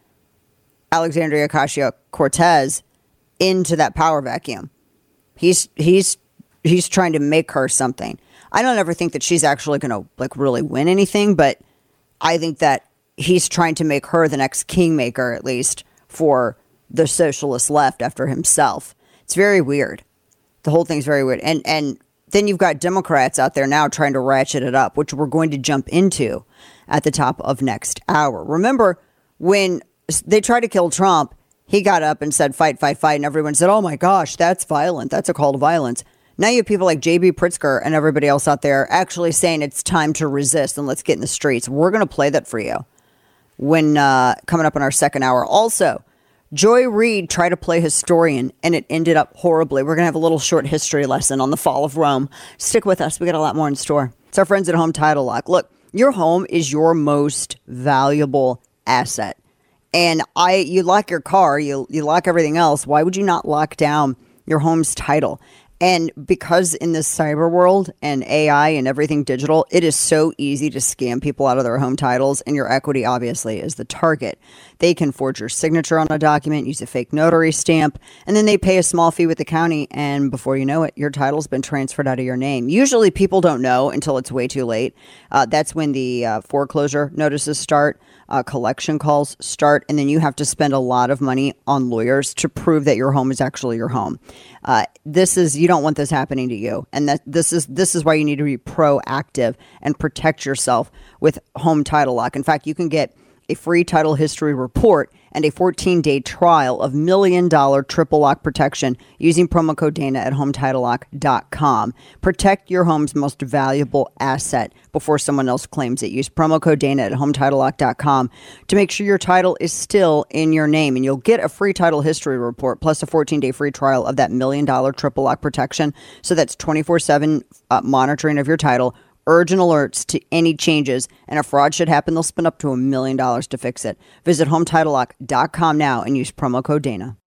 Alexandria Ocasio-Cortez into that power vacuum. He's he's he's trying to make her something. I don't ever think that she's actually going to like really win anything, but I think that he's trying to make her the next kingmaker, at least for the socialist left after himself. It's very weird. The whole thing's very weird. And and then you've got Democrats out there now trying to ratchet it up, which we're going to jump into at the top of next hour. Remember, when they tried to kill Trump, he got up and said, fight, fight, fight. And everyone said, oh, my gosh, that's violent. That's a call to violence. Now you have people like J B Pritzker and everybody else out there actually saying it's time to resist and let's get in the streets. We're going to play that for you when uh, coming up in our second hour. Also, Joy Reid tried to play historian, and it ended up horribly. We're going to have a little short history lesson on the fall of Rome. Stick with us. We got a lot more in store. It's our friends at Home Title Lock. Look, your home is your most valuable asset. And I, you lock your car, you, you lock everything else. Why would you not lock down your home's title? And because in this cyber world and A I and everything digital, it is so easy to scam people out of their home titles, and your equity obviously is the target. They can forge your signature on a document, use a fake notary stamp, and then they pay a small fee with the county, and before you know it, your title's been transferred out of your name. Usually people don't know until it's way too late. Uh, that's when the uh, foreclosure notices start. Uh, collection calls start, and then you have to spend a lot of money on lawyers to prove that your home is actually your home. Uh, this is you don't want this happening to you, and that this is this is why you need to be proactive and protect yourself with Home Title Lock. In fact, you can get a free title history report and a fourteen-day trial of million-dollar triple lock protection using promo code Dana at home title lock dot com. Protect your home's most valuable asset before someone else claims it. Use promo code Dana at home title lock dot com to make sure your title is still in your name. And you'll get a free title history report plus a fourteen-day free trial of that million-dollar triple lock protection. So that's twenty-four seven uh, monitoring of your title, urgent alerts to any changes, and if fraud should happen, they'll spend up to a million dollars to fix it. Visit home title lock dot com now and use promo code Dana.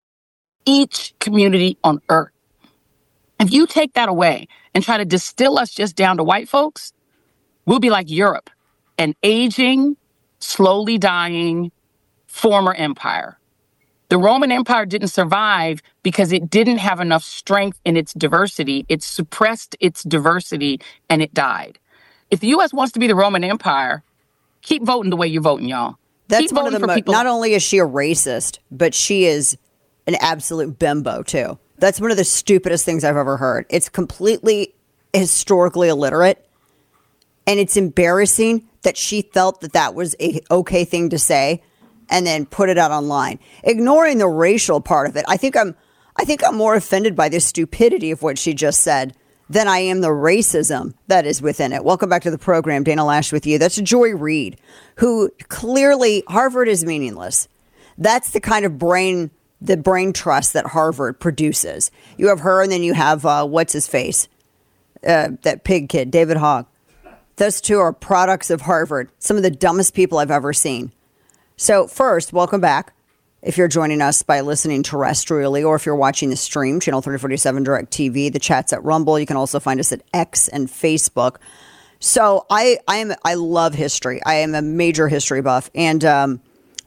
Each community on earth. If you take that away and try to distill us just down to white folks, we'll be like Europe, an aging, slowly dying former empire. The Roman Empire didn't survive because it didn't have enough strength in its diversity. It suppressed its diversity and it died. If the U S wants to be the Roman Empire, keep voting the way you're voting, y'all. That's keep one of the mo- people. Not only is she a racist, but she is an absolute bimbo too. That's one of the stupidest things I've ever heard. It's completely historically illiterate, and it's embarrassing that she felt that that was a okay thing to say and then put it out online, ignoring the racial part of it. I think I'm I think I'm more offended by the stupidity of what she just said than I am the racism that is within it. Welcome back to the program. Dana Loesch with you. That's Joy Reid, who clearly Harvard is meaningless. That's the kind of brain, the brain trust that Harvard produces. You have her, and then you have, uh, what's his face? Uh, that pig kid, David Hogg. Those two are products of Harvard. Some of the dumbest people I've ever seen. So first, welcome back. If you're joining us by listening terrestrially, or if you're watching the stream, channel thirty forty-seven Direct T V, the chat's at Rumble. You can also find us at X and Facebook. So I, I am, I love history. I am a major history buff. And um,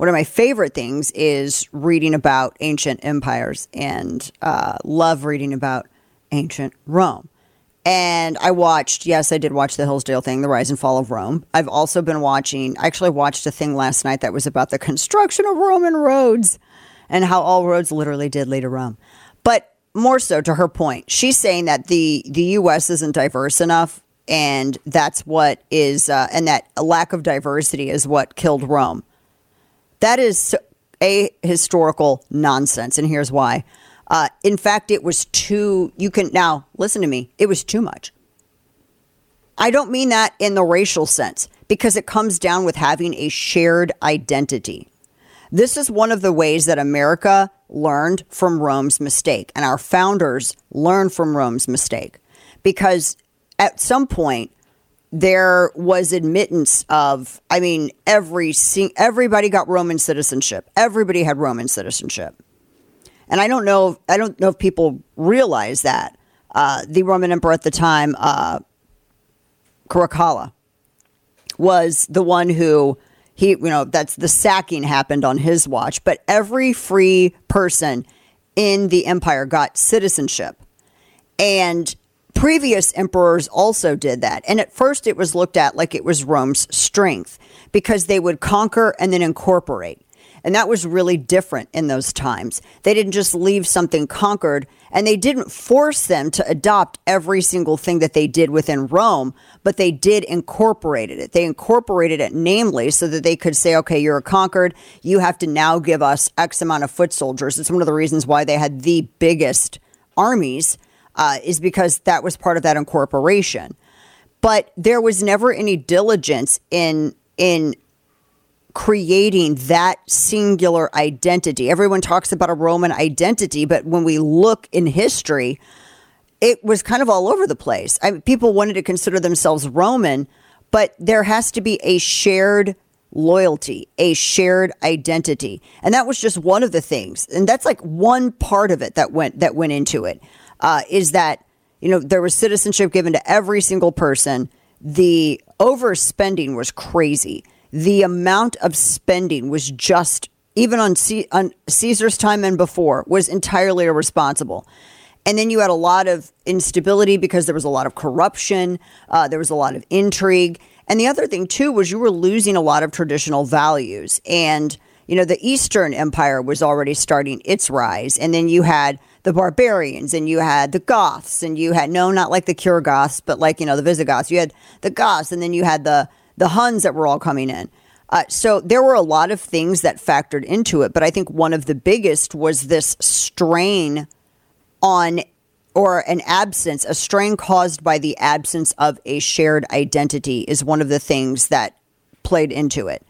one of my favorite things is reading about ancient empires, and uh, love reading about ancient Rome. And I watched, yes, I did watch the Hillsdale thing, The Rise and Fall of Rome. I've also been watching, I actually watched a thing last night that was about the construction of Roman roads and how all roads literally did lead to Rome. But more so to her point, she's saying that the, the U S isn't diverse enough, and that's what is, uh, and that a lack of diversity is what killed Rome. That is a historical nonsense, and here's why. Uh, in fact, it was too, you can, now, listen to me, it was too much. I don't mean that in the racial sense, because it comes down with having a shared identity. This is one of the ways that America learned from Rome's mistake, and our founders learned from Rome's mistake, because at some point, there was admittance of, I mean, every everybody got Roman citizenship. Everybody had Roman citizenship. And I don't know, I don't know if people realize that. Uh, the Roman emperor at the time, uh, Caracalla, was the one who, he, you know, that's the sacking happened on his watch. But every free person in the empire got citizenship. And previous emperors also did that. And at first it was looked at like it was Rome's strength, because they would conquer and then incorporate. And that was really different in those times. They didn't just leave something conquered, and they didn't force them to adopt every single thing that they did within Rome, but they did incorporate it. They incorporated it, namely, so that they could say, okay, you're conquered. You have to now give us X amount of foot soldiers. It's one of the reasons why they had the biggest armies, uh, is because that was part of that incorporation. But there was never any diligence in in creating that singular identity. Everyone talks about a Roman identity, but when we look in history, it was kind of all over the place. I mean, people wanted to consider themselves Roman, but there has to be a shared loyalty, a shared identity. And that was just one of the things. And that's like one part of it that went that went into it, uh, is that, you know, there was citizenship given to every single person. The overspending was crazy. The amount of spending was just, even on, C- on Caesar's time and before, was entirely irresponsible. And then you had a lot of instability because there was a lot of corruption. Uh, there was a lot of intrigue. And the other thing, too, was you were losing a lot of traditional values. And, you know, the Eastern Empire was already starting its rise. And then you had the barbarians, and you had the Goths, and you had, no, not like the Cure Goths, but like, you know, the Visigoths. You had the Goths, and then you had the the Huns that were all coming in. Uh, so there were a lot of things that factored into it. But I think one of the biggest was this strain on, or an absence, a strain caused by the absence of a shared identity is one of the things that played into it.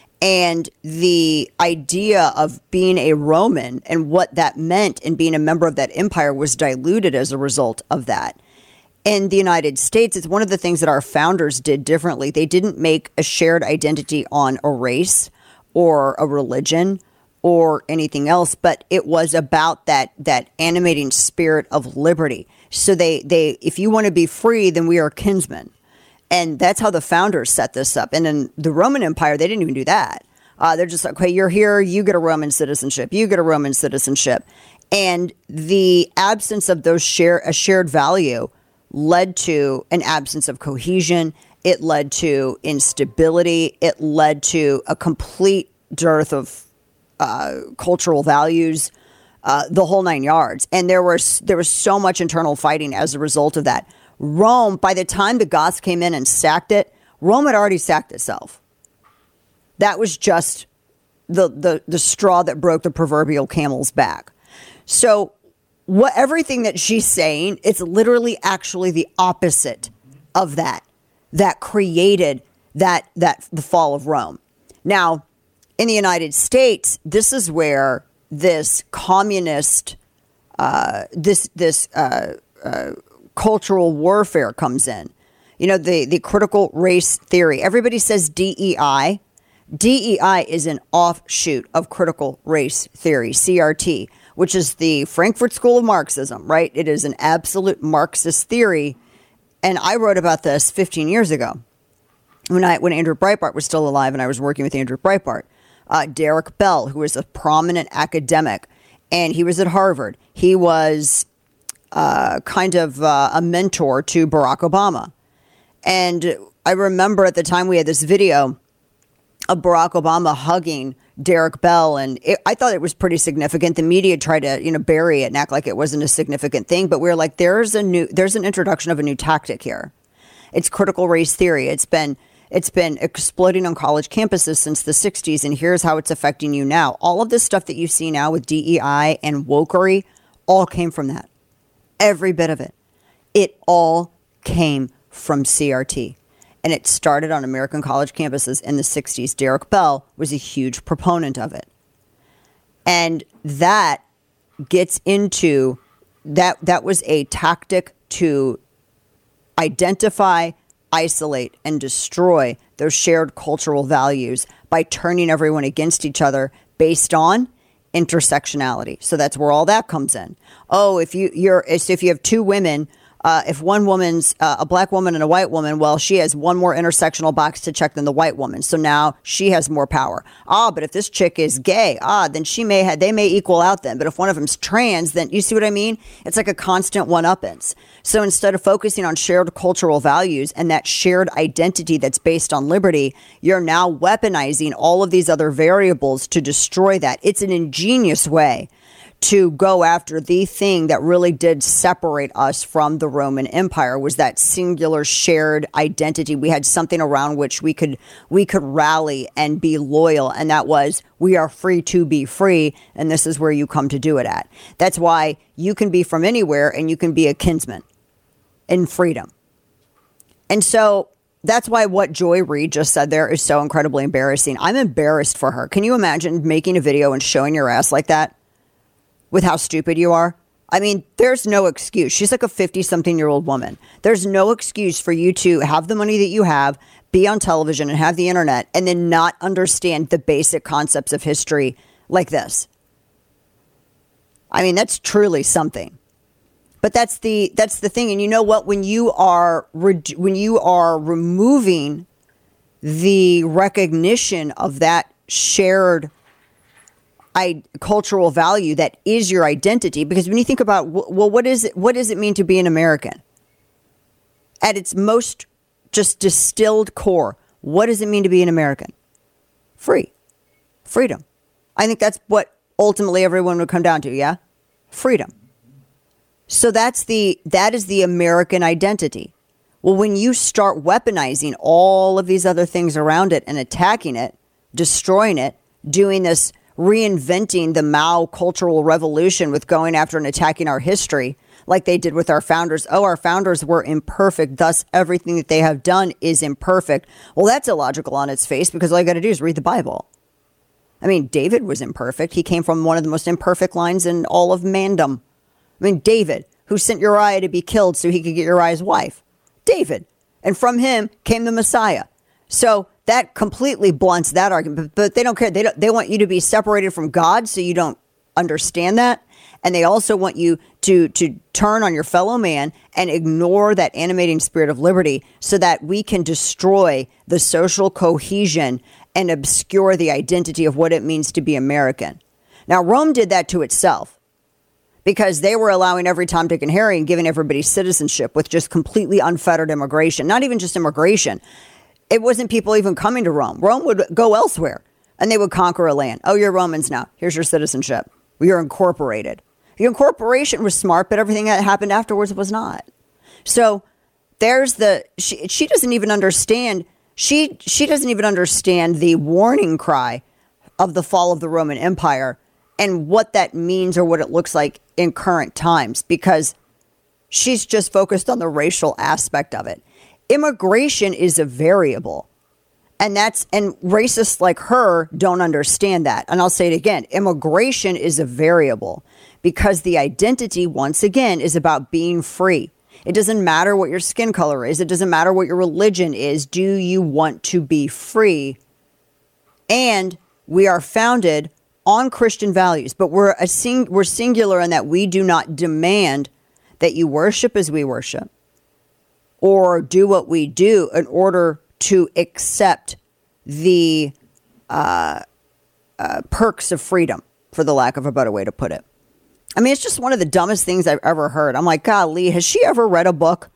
And the idea of being a Roman and what that meant and being a member of that empire was diluted as a result of that. In the United States, it's one of the things that our founders did differently. They didn't make a shared identity on a race or a religion or anything else, but it was about that that animating spirit of liberty. So they, they if you want to be free, then we are kinsmen. And that's how the founders set this up. And in the Roman Empire, they didn't even do that. Uh, they're just like, okay, you're here, you get a Roman citizenship, you get a Roman citizenship. And the absence of those share a shared value led to an absence of cohesion. It led to instability. It led to a complete dearth of uh, cultural values, uh, the whole nine yards. And there was there was so much internal fighting as a result of that. Rome, by the time the Goths came in and sacked it, Rome had already sacked itself. That was just the the the straw that broke the proverbial camel's back. So what everything that she's saying, it's literally actually the opposite of that, that created that, that the fall of Rome. Now, in the United States, this is where this communist, uh, this, this, uh, uh, cultural warfare comes in. You know, the, the critical race theory. Everybody says D E I. D E I is an offshoot of critical race theory, C R T, which is the Frankfurt School of Marxism, right? It is an absolute Marxist theory. And I wrote about this fifteen years ago when I when Andrew Breitbart was still alive and I was working with Andrew Breitbart. Uh, Derek Bell, who was a prominent academic, and he was at Harvard. He was uh, kind of uh, a mentor to Barack Obama. And I remember at the time we had this video of Barack Obama hugging Derek Bell, and it, I thought it was pretty significant. The media tried to, you know, bury it and act like it wasn't a significant thing, but we were like, there's a new, there's an introduction of a new tactic here. It's critical race theory. It's been, it's been exploding on college campuses since the sixties, and here's how it's affecting you now. All of this stuff that you see now with D E I and wokery all came from that. Every bit of it. It all came from C R T. And it started on American college campuses in the sixties. Derek Bell was a huge proponent of it. And that gets into, that that was a tactic to identify, isolate, and destroy those shared cultural values by turning everyone against each other based on intersectionality. So that's where all that comes in. Oh, if you you're if you have two women, Uh, if one woman's uh, a black woman and a white woman, well, she has one more intersectional box to check than the white woman. So now she has more power. Ah, but if this chick is gay, ah, then she may have, they may equal out then. But if one of them's trans, then you see what I mean? It's like a constant one-uppance. So instead of focusing on shared cultural values and that shared identity that's based on liberty, you're now weaponizing all of these other variables to destroy that. It's an ingenious way to go after the thing that really did separate us from the Roman Empire, was that singular shared identity. We had something around which we could we could rally and be loyal, and that was, we are free to be free, and this is where you come to do it at. That's why you can be from anywhere and you can be a kinsman in freedom. And so that's why what Joy Reid just said there is so incredibly embarrassing. I'm embarrassed for her. Can you imagine making a video and showing your ass like that? With how stupid you are? I mean, there's no excuse. She's like a fifty-something-year-old woman. There's no excuse for you to have the money that you have, be on television and have the internet, and then not understand the basic concepts of history like this. I mean, that's truly something. But that's the that's the thing. And you know what? When you are re- when you are removing the recognition of that shared I, cultural value that is your identity, because when you think about, well, what is it, what does it mean to be an American? At its most just distilled core, what does it mean to be an American? Free. Freedom. I think that's what ultimately everyone would come down to, yeah? Freedom. So that's the, that is the American identity. Well, when you start weaponizing all of these other things around it and attacking it, destroying it, doing this, reinventing the Mao cultural revolution with going after and attacking our history like they did with our founders. Oh, our founders were imperfect, thus everything that they have done is imperfect. Well, that's illogical on its face, because all you got to do is read the Bible. I mean, David was imperfect. He came from one of the most imperfect lines in all of mandom. I mean, David, who sent Uriah to be killed so he could get Uriah's wife. David. And from him came the Messiah. So that completely blunts that argument, but, but they don't care. They don't, they want you to be separated from God, so you don't understand that. And they also want you to, to turn on your fellow man and ignore that animating spirit of liberty, so that we can destroy the social cohesion and obscure the identity of what it means to be American. Now, Rome did that to itself, because they were allowing every Tom, Dick, and Harry and giving everybody citizenship with just completely unfettered immigration. Not even just immigration. It wasn't people even coming to Rome. Rome would go elsewhere, and they would conquer a land. Oh, you're Romans now. Here's your citizenship. You're incorporated. The incorporation was smart, but everything that happened afterwards was not. So there's the, she, she doesn't even understand, she, she doesn't even understand the warning cry of the fall of the Roman Empire and what that means or what it looks like in current times, because she's just focused on the racial aspect of it. Immigration is a variable, and that's, and racists like her don't understand that. And I'll say it again, immigration is a variable, because the identity, once again, is about being free. It doesn't matter what your skin color is. It doesn't matter what your religion is. Do you want to be free? And we are founded on Christian values, but we're a sing- we're singular in that we do not demand that you worship as we worship, or do what we do in order to accept the uh, uh, perks of freedom, for the lack of a better way to put it. I mean, it's just one of the dumbest things I've ever heard. I'm like, golly, has she ever read a book?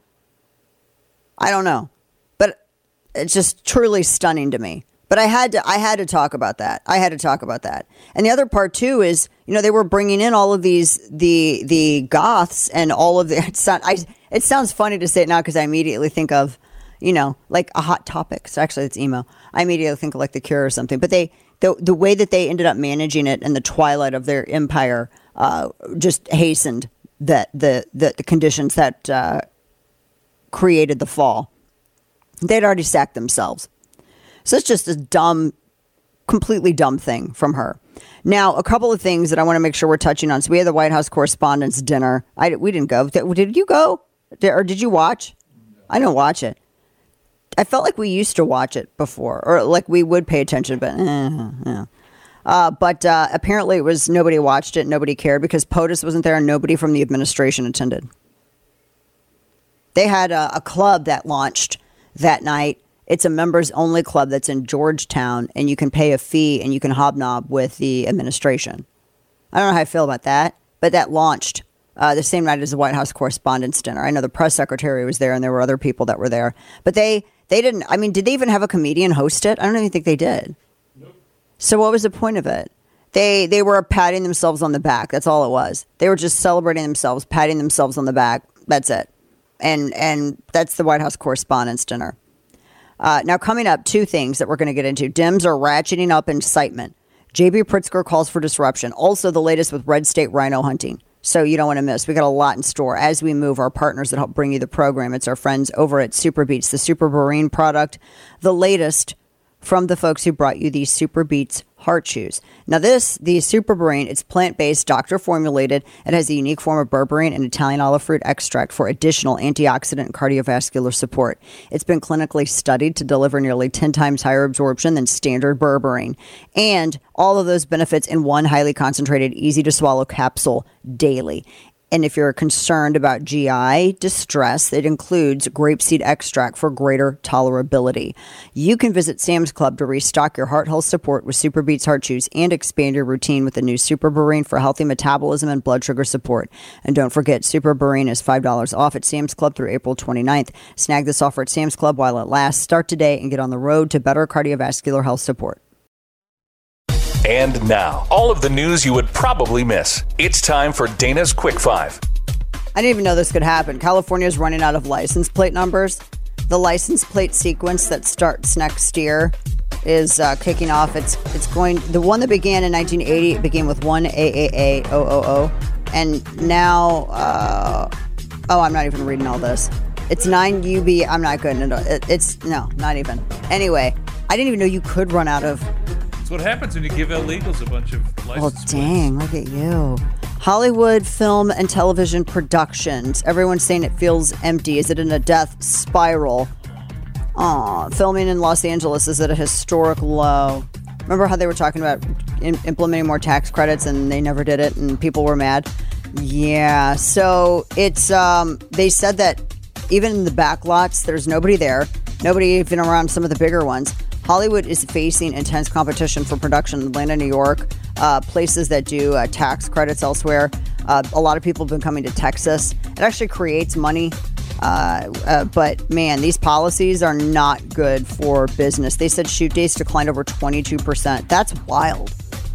I don't know. But it's just truly stunning to me. But I had to I had to talk about that. I had to talk about that. And the other part too is, you know, they were bringing in all of these the the goths and all of the it, sound, I, it sounds funny to say it now because I immediately think of, you know, like a Hot Topic. So actually it's emo. I immediately think of like The Cure or something. But they the the way that they ended up managing it in the twilight of their empire uh, just hastened that the, the the conditions that uh, created the fall. They'd already sacked themselves. So it's just a dumb, completely dumb thing from her. Now, a couple of things that I want to make sure we're touching on. So we had the White House Correspondents' Dinner. I, we didn't go. Did you go? Did, or did you watch? I didn't watch it. I felt like we used to watch it before. Or like we would pay attention, but eh, yeah. Uh, but uh, apparently it was nobody watched it. Nobody cared because POTUS wasn't there and nobody from the administration attended. They had a, a club that launched that night. It's a members-only club that's in Georgetown, and you can pay a fee, and you can hobnob with the administration. I don't know how I feel about that, but that launched uh, the same night as the White House Correspondents' Dinner. I know the press secretary was there, and there were other people that were there. But they, they didn't, I mean, did they even have a comedian host it? I don't even think they did. Nope. So what was the point of it? They they were patting themselves on the back. That's all it was. They were just celebrating themselves, patting themselves on the back. That's it. And, and that's the White House Correspondents' Dinner. Uh, now, coming up, two things that we're going to get into. Dems are ratcheting up incitement. J B Pritzker calls for disruption. Also, the latest with red state rhino hunting. So you don't want to miss. We got a lot in store as we move. Our partners that help bring you the program. It's our friends over at Super Beets, the Super Marine product. The latest from the folks who brought you these Super Beets heart chews. Now this, the Super Marine, it's plant-based, doctor-formulated. It has a unique form of berberine and Italian olive fruit extract for additional antioxidant and cardiovascular support. It's been clinically studied to deliver nearly ten times higher absorption than standard berberine. And all of those benefits in one highly concentrated, easy-to-swallow capsule daily. And if you're concerned about G I distress, it includes grapeseed extract for greater tolerability. You can visit Sam's Club to restock your heart health support with Super Beets Heart Chews and expand your routine with the new Super Berine for healthy metabolism and blood sugar support. And don't forget, Super Berine is five dollars off at Sam's Club through April twenty-ninth. Snag this offer at Sam's Club while it lasts. Start today and get on the road to better cardiovascular health support. And now, all of the news you would probably miss. It's time for Dana's Quick Five. I didn't even know this could happen. California is running out of license plate numbers. The license plate sequence that starts next year is uh, kicking off. It's it's going. The one that began in nineteen eighty, it began with one A A A zero zero zero, and now, uh, oh, I'm not even reading all this. It's nine U B. I'm not good. It, it's no, not even. Anyway, I didn't even know you could run out of. That's what happens when you give illegals a bunch of license Well, dang, look at you. Hollywood film and television productions. Everyone's saying it feels empty. Is it in a death spiral? Aw, filming in Los Angeles is at a historic low. Remember how they were talking about in- implementing more tax credits and they never did it and people were mad? Yeah, so it's, um, they said that even in the back lots, there's nobody there. Nobody even around some of the bigger ones. Hollywood is facing intense competition for production in Atlanta, New York, uh, places that do uh, tax credits elsewhere. Uh, a lot of people have been coming to Texas. It actually creates money. Uh, uh, but, man, these policies are not good for business. They said shoot days declined over twenty-two percent. That's wild.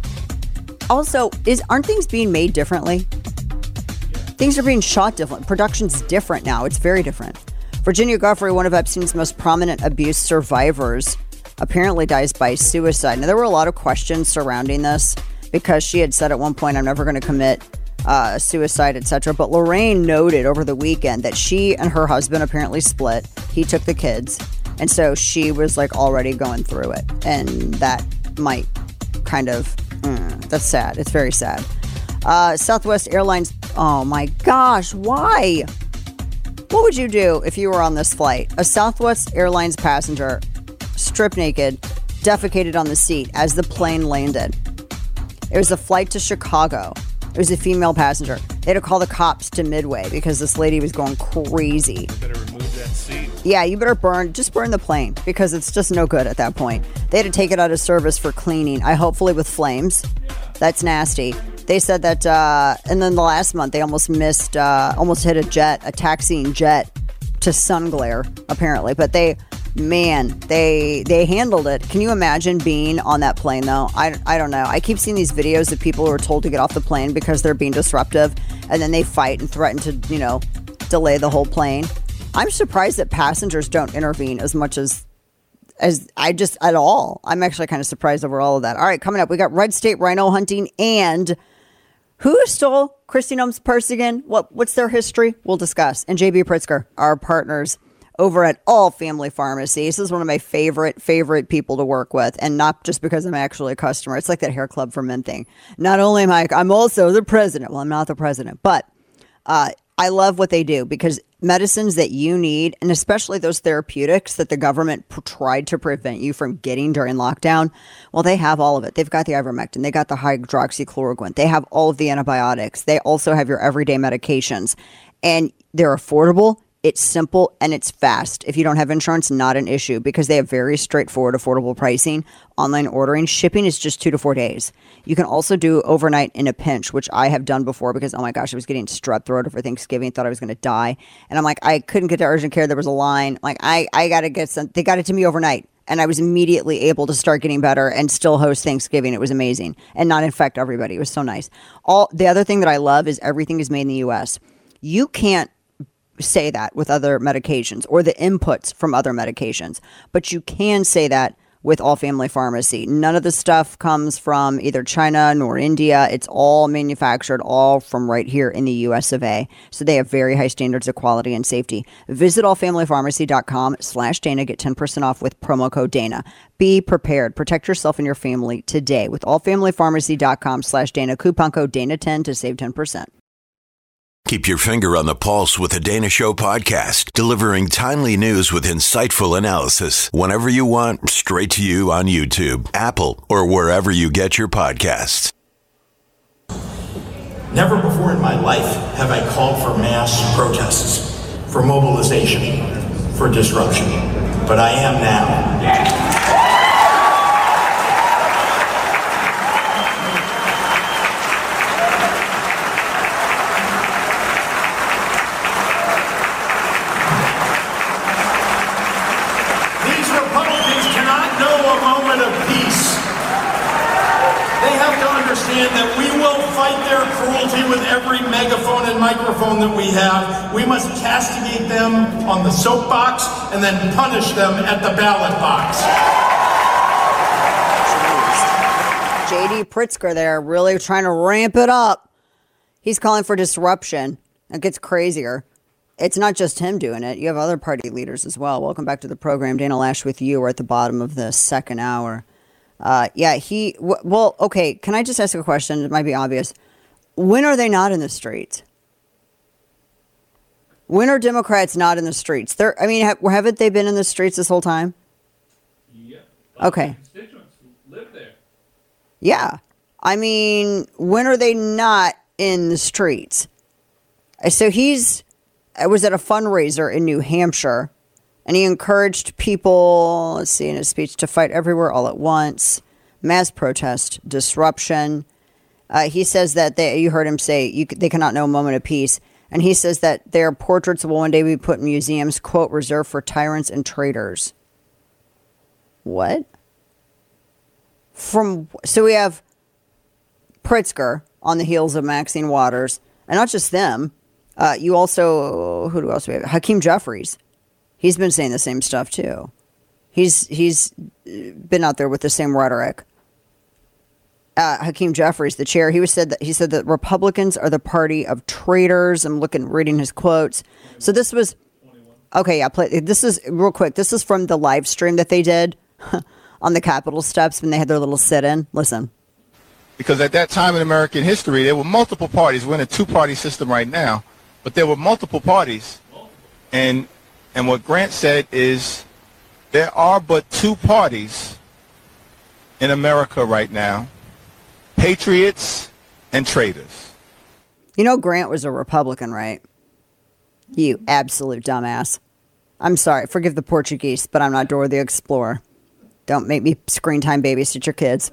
Also, is aren't things being made differently? Things are being shot differently. Production's different now. It's very different. Virginia Giuffre, one of Epstein's most prominent abuse survivors, apparently dies by suicide. Now, there were a lot of questions surrounding this because she had said at one point, I'm never going to commit uh, suicide, et cetera. But Lorraine noted over the weekend that she and her husband apparently split. He took the kids. And so she was like already going through it. And that might kind of, mm, that's sad. It's very sad. Uh, Southwest Airlines, oh my gosh, why? What would you do if you were on this flight? A Southwest Airlines passenger stripped naked, defecated on the seat as the plane landed. It was a flight to Chicago. It was a female passenger. They had to call the cops to Midway because this lady was going crazy. Better remove that seat. Yeah, you better burn, just burn the plane because it's just no good at that point. They had to take it out of service for cleaning. I hopefully with flames. That's nasty. They said that, uh, and then the last month they almost missed, uh, almost hit a jet, a taxiing jet to sun glare, apparently. But they, man, they they handled it. Can you imagine being on that plane, though? I, I don't know. I keep seeing these videos of people who are told to get off the plane because they're being disruptive, and then they fight and threaten to, you know, delay the whole plane. I'm surprised that passengers don't intervene as much as as I just at all. I'm actually kind of surprised over all of that. All right, coming up, we got red state rhino hunting and who stole Kristi Noem's purse again? What what's their history? We'll discuss. And J B Pritzker, our partners over at All Family Pharmacy. This is one of my favorite, favorite people to work with. And not just because I'm actually a customer. It's like that hair club for men thing. Not only am I, I'm also the president. Well, I'm not the president, but uh, I love what they do because medicines that you need, and especially those therapeutics that the government p- tried to prevent you from getting during lockdown, well, they have all of it. They've got the ivermectin. They got the hydroxychloroquine. They have all of the antibiotics. They also have your everyday medications. And they're affordable. It's simple and it's fast. If you don't have insurance, not an issue because they have very straightforward, affordable pricing. Online ordering, shipping is just two to four days. You can also do overnight in a pinch, which I have done before because, oh my gosh, I was getting strep throat over Thanksgiving, thought I was going to die. And I'm like, I couldn't get to urgent care. There was a line. Like, I, I got to get some. They got it to me overnight. And I was immediately able to start getting better and still host Thanksgiving. It was amazing and not infect everybody. It was so nice. All the other thing that I love is everything is made in the U S. You can't say that with other medications or the inputs from other medications, but you can say that with All Family Pharmacy. None of the stuff comes from either China nor India. It's all manufactured all from right here in the U S of A. So they have very high standards of quality and safety. Visit allfamilypharmacy.com slash Dana. Get ten percent off with promo code Dana. Be prepared. Protect yourself and your family today with allfamilypharmacy.com slash Dana. Coupon code Dana ten to save ten percent. Keep your finger on the pulse with the Dana Show podcast, delivering timely news with insightful analysis whenever you want, straight to you on YouTube, Apple, or wherever you get your podcasts. Never before in my life have I called for mass protests, for mobilization, for disruption, but I am now. That we will fight their cruelty with every megaphone and microphone that we have. We must castigate them on the soapbox and then punish them at the ballot box. J D Pritzker there really trying to ramp it up. He's calling for disruption. It gets crazier. It's not just him doing it. You have other party leaders as well. Welcome back to the program. Dana Lash with you. We're at the bottom of the second hour. Uh, yeah, he, w- well, okay, can I just ask a question? It might be obvious. When are they not in the streets? When are Democrats not in the streets? They're, I mean, ha- haven't they been in the streets this whole time? Yeah. Okay. Constituents who live there. Yeah. I mean, when are they not in the streets? So he's, I was at a fundraiser in New Hampshire. And he encouraged people, let's see, in his speech, to fight everywhere all at once, mass protest, disruption. Uh, he says that they, you heard him say you, they cannot know a moment of peace. And he says that their portraits will one day be put in museums, quote, reserved for tyrants and traitors. What? From so we have Pritzker on the heels of Maxine Waters. And not just them. Uh, you also, who do else we have? Hakeem Jeffries. He's been saying the same stuff, too. He's he's been out there with the same rhetoric. Uh, Hakeem Jeffries, the chair, he was said that he said that Republicans are the party of traitors. I'm looking, reading his quotes. So this was, okay, yeah, play, this is, real quick, this is from the live stream that they did on the Capitol steps when they had their little sit-in. Listen. Because at that time in American history, there were multiple parties. We're in a two-party system right now, but there were multiple parties. And And what Grant said is there are but two parties in America right now, patriots and traitors. You know Grant was a Republican, right? You absolute dumbass. I'm sorry, forgive the Portuguese, but I'm not Dora the Explorer. Don't make me screen time babysit your kids.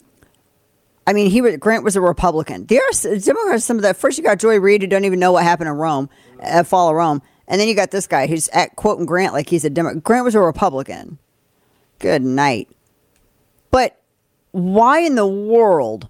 I mean, he was, Grant was a Republican. The Democrats, some of that. First, you got Joy Reid, who don't even know what happened in Rome, uh, fall of Rome, and then you got this guy who's at quoting Grant like he's a Democrat. Grant was a Republican. Good night. But why in the world?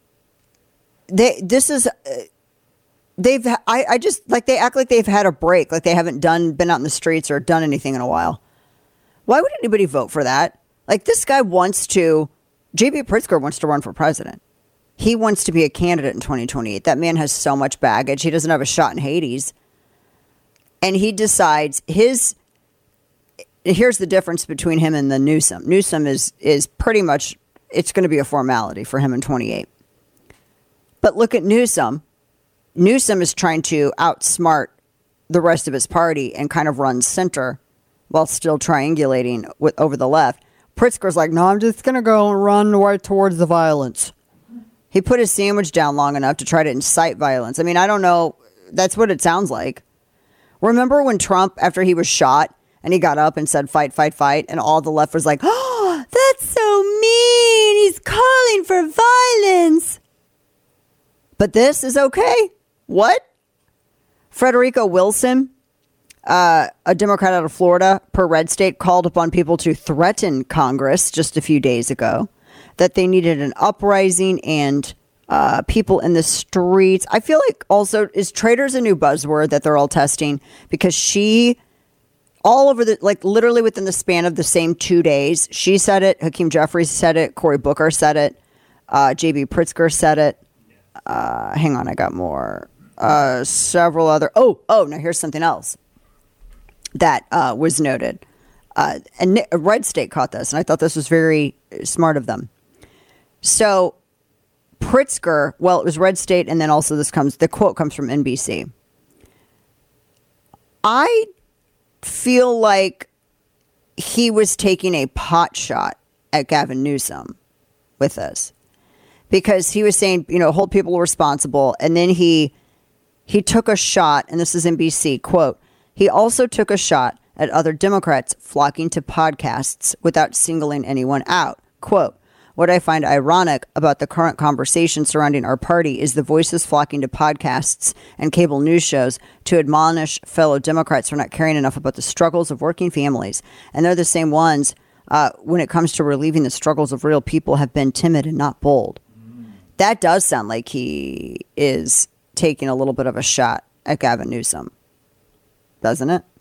They this is. Uh, They've, I, I just, like, they act like they've had a break, like they haven't done, been out in the streets or done anything in a while. Why would anybody vote for that? Like, this guy wants to, J B Pritzker wants to run for president. He wants to be a candidate in twenty twenty-eight. That man has so much baggage. He doesn't have a shot in Hades. And he decides his, here's the difference between him and the Newsom. Newsom is, is pretty much, it's going to be a formality for him in twenty-eight. But look at Newsom. Newsom is trying to outsmart the rest of his party and kind of run center while still triangulating with over the left. Pritzker's like, no, I'm just going to go and run right towards the violence. He put his sandwich down long enough to try to incite violence. I mean, I don't know. That's what it sounds like. Remember when Trump, after he was shot, and he got up and said, fight, fight, fight, and all the left was like, oh, that's so mean. He's calling for violence. But this is okay. What? Frederico Wilson, uh, a Democrat out of Florida, per Red State, called upon people to threaten Congress just a few days ago that they needed an uprising and uh, people in the streets. I feel like also, is traitors a new buzzword that they're all testing? Because she, all over the, like literally within the span of the same two days, she said it, Hakeem Jeffries said it, Cory Booker said it, uh, J B Pritzker said it. Uh, hang on, I got more. Uh, several other. Oh, oh, now here's something else that uh, was noted. Uh, and Red State caught this, and I thought this was very smart of them. So Pritzker, well, it was Red State, and then also this comes, the quote comes from N B C. I feel like he was taking a pot shot at Gavin Newsom with this. Because he was saying, you know, hold people responsible. And then he he took a shot, and this is N B C, quote, he also took a shot at other Democrats flocking to podcasts without singling anyone out. Quote, what I find ironic about the current conversation surrounding our party is the voices flocking to podcasts and cable news shows to admonish fellow Democrats for not caring enough about the struggles of working families. And they're the same ones, uh, when it comes to relieving the struggles of real people, have been timid and not bold. That does sound like he is taking a little bit of a shot at Gavin Newsom, doesn't it?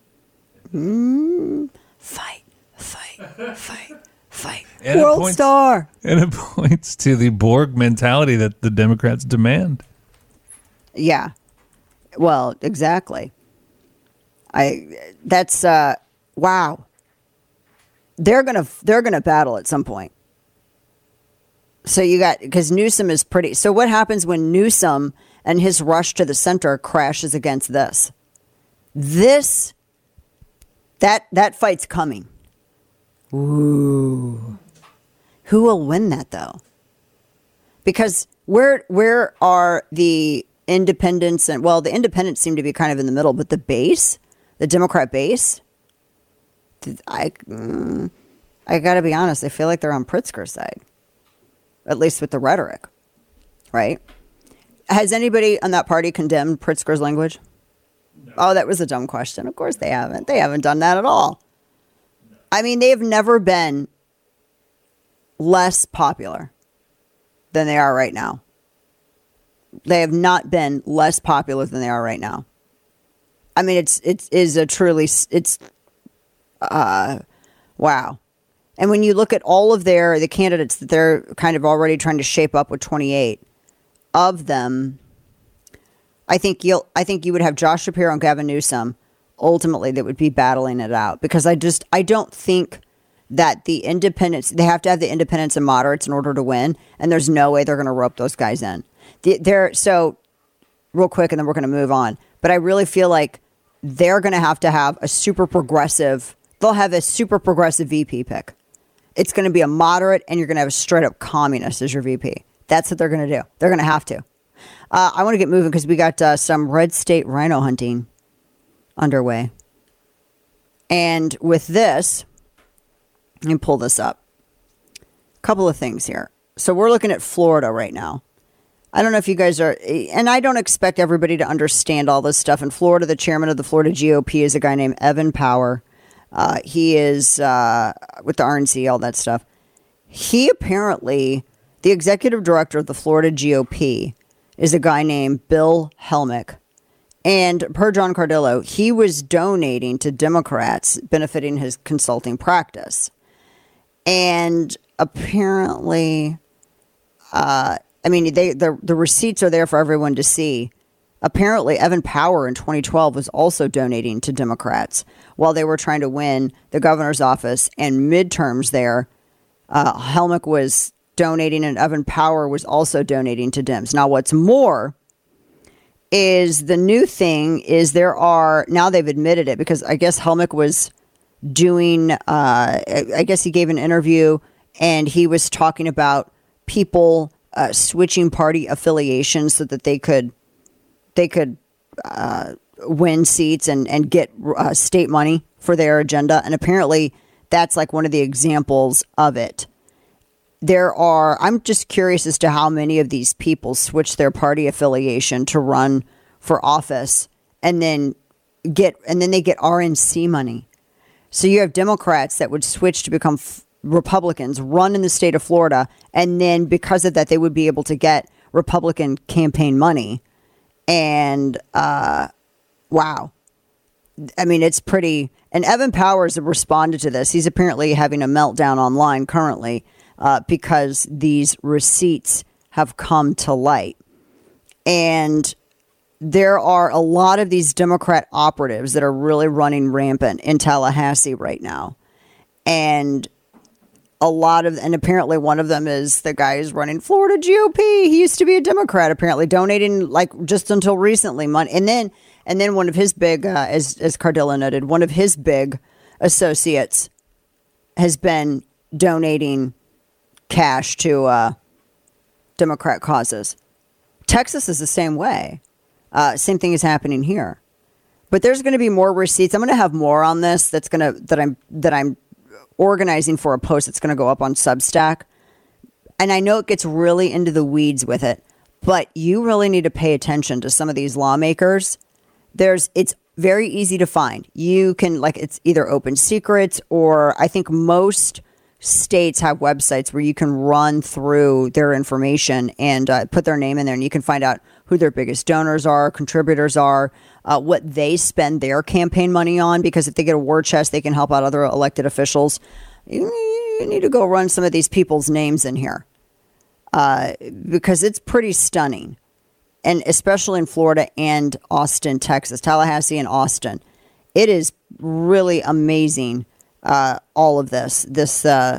Mm, fight, fight, fight, fight. And World points, star. And it points to the Borg mentality that the Democrats demand. Yeah. Well, exactly. I. That's uh, wow. They're gonna they're gonna battle at some point. So you got, because Newsom is pretty. So what happens when Newsom and his rush to the center crashes against this? This, that, that fight's coming. Ooh. Who will win that though? Because where, where are the independents and, well, the independents seem to be kind of in the middle, but the base, the Democrat base, I, mm, I gotta be honest, I feel like they're on Pritzker's side. At least with the rhetoric, right? Has anybody on that party condemned Pritzker's language? No. Oh, that was a dumb question. Of course they haven't. They haven't done that at all. No. I mean, they have never been less popular than they are right now. They have not been less popular than they are right now. I mean, it's it is a truly it's uh wow. And when you look at all of their the candidates that they're kind of already trying to shape up with twenty-eight of them, I think you'll I think you would have Josh Shapiro and Gavin Newsom ultimately that would be battling it out, because I just I don't think that the independents, they have to have the independents and moderates in order to win, and there's no way they're going to rope those guys in. They're so real quick, and then we're going to move on. But I really feel like they're going to have to have a super progressive. They'll have a super progressive V P pick. It's going to be a moderate, and you're going to have a straight up communist as your V P. That's what they're going to do. They're going to have to. Uh, I want to get moving because we got uh, some red state rhino hunting underway. And with this, let me pull this up. A couple of things here. So we're looking at Florida right now. I don't know if you guys are, and I don't expect everybody to understand all this stuff. In Florida, the chairman of the Florida G O P is a guy named Evan Power. Uh, he is uh, with the R N C, all that stuff. He apparently, the executive director of the Florida G O P is a guy named Bill Helmick. And per John Cardillo, he was donating to Democrats, benefiting his consulting practice. And apparently, uh, I mean, they the, the receipts are there for everyone to see. Apparently, Evan Power in twenty twelve was also donating to Democrats while they were trying to win the governor's office and midterms there. Uh, Helmick was donating and Evan Power was also donating to Dems. Now, what's more is the new thing is there are, now they've admitted it because I guess Helmick was doing, uh, I guess he gave an interview and he was talking about people uh, switching party affiliations so that they could they could uh, win seats and, and get uh, state money for their agenda. And apparently that's like one of the examples of it. There are, I'm just curious as to how many of these people switch their party affiliation to run for office and then get, and then they get R N C money. So you have Democrats that would switch to become f- Republicans, run in the state of Florida, and then because of that, they would be able to get Republican campaign money. And, uh, wow. I mean, it's pretty, and Evan Powers responded to this. He's apparently having a meltdown online currently uh, because these receipts have come to light. And there are a lot of these Democrat operatives that are really running rampant in Tallahassee right now. And a lot of, and apparently one of them is the guy who's running Florida G O P. He used to be a Democrat, apparently donating like just until recently money. And then, and then one of his big, uh, as, as Cardillo noted, one of his big associates has been donating cash to uh, Democrat causes. Texas is the same way. Uh, same thing is happening here. But there's going to be more receipts. I'm going to have more on this. That's going to that I'm that I'm organizing for a post that's going to go up on Substack. And I know it gets really into the weeds with it, but you really need to pay attention to some of these lawmakers. There's it's very easy to find. You can like it's either Open Secrets or I think most states have websites where you can run through their information and uh, put their name in there, and you can find out who their biggest donors are, contributors are, uh, what they spend their campaign money on, because if they get a war chest, they can help out other elected officials. You, you need to go run some of these people's names in here uh, because it's pretty stunning, and especially in Florida and Austin, Texas, Tallahassee and Austin. It is really amazing. Uh, all of this, this, uh,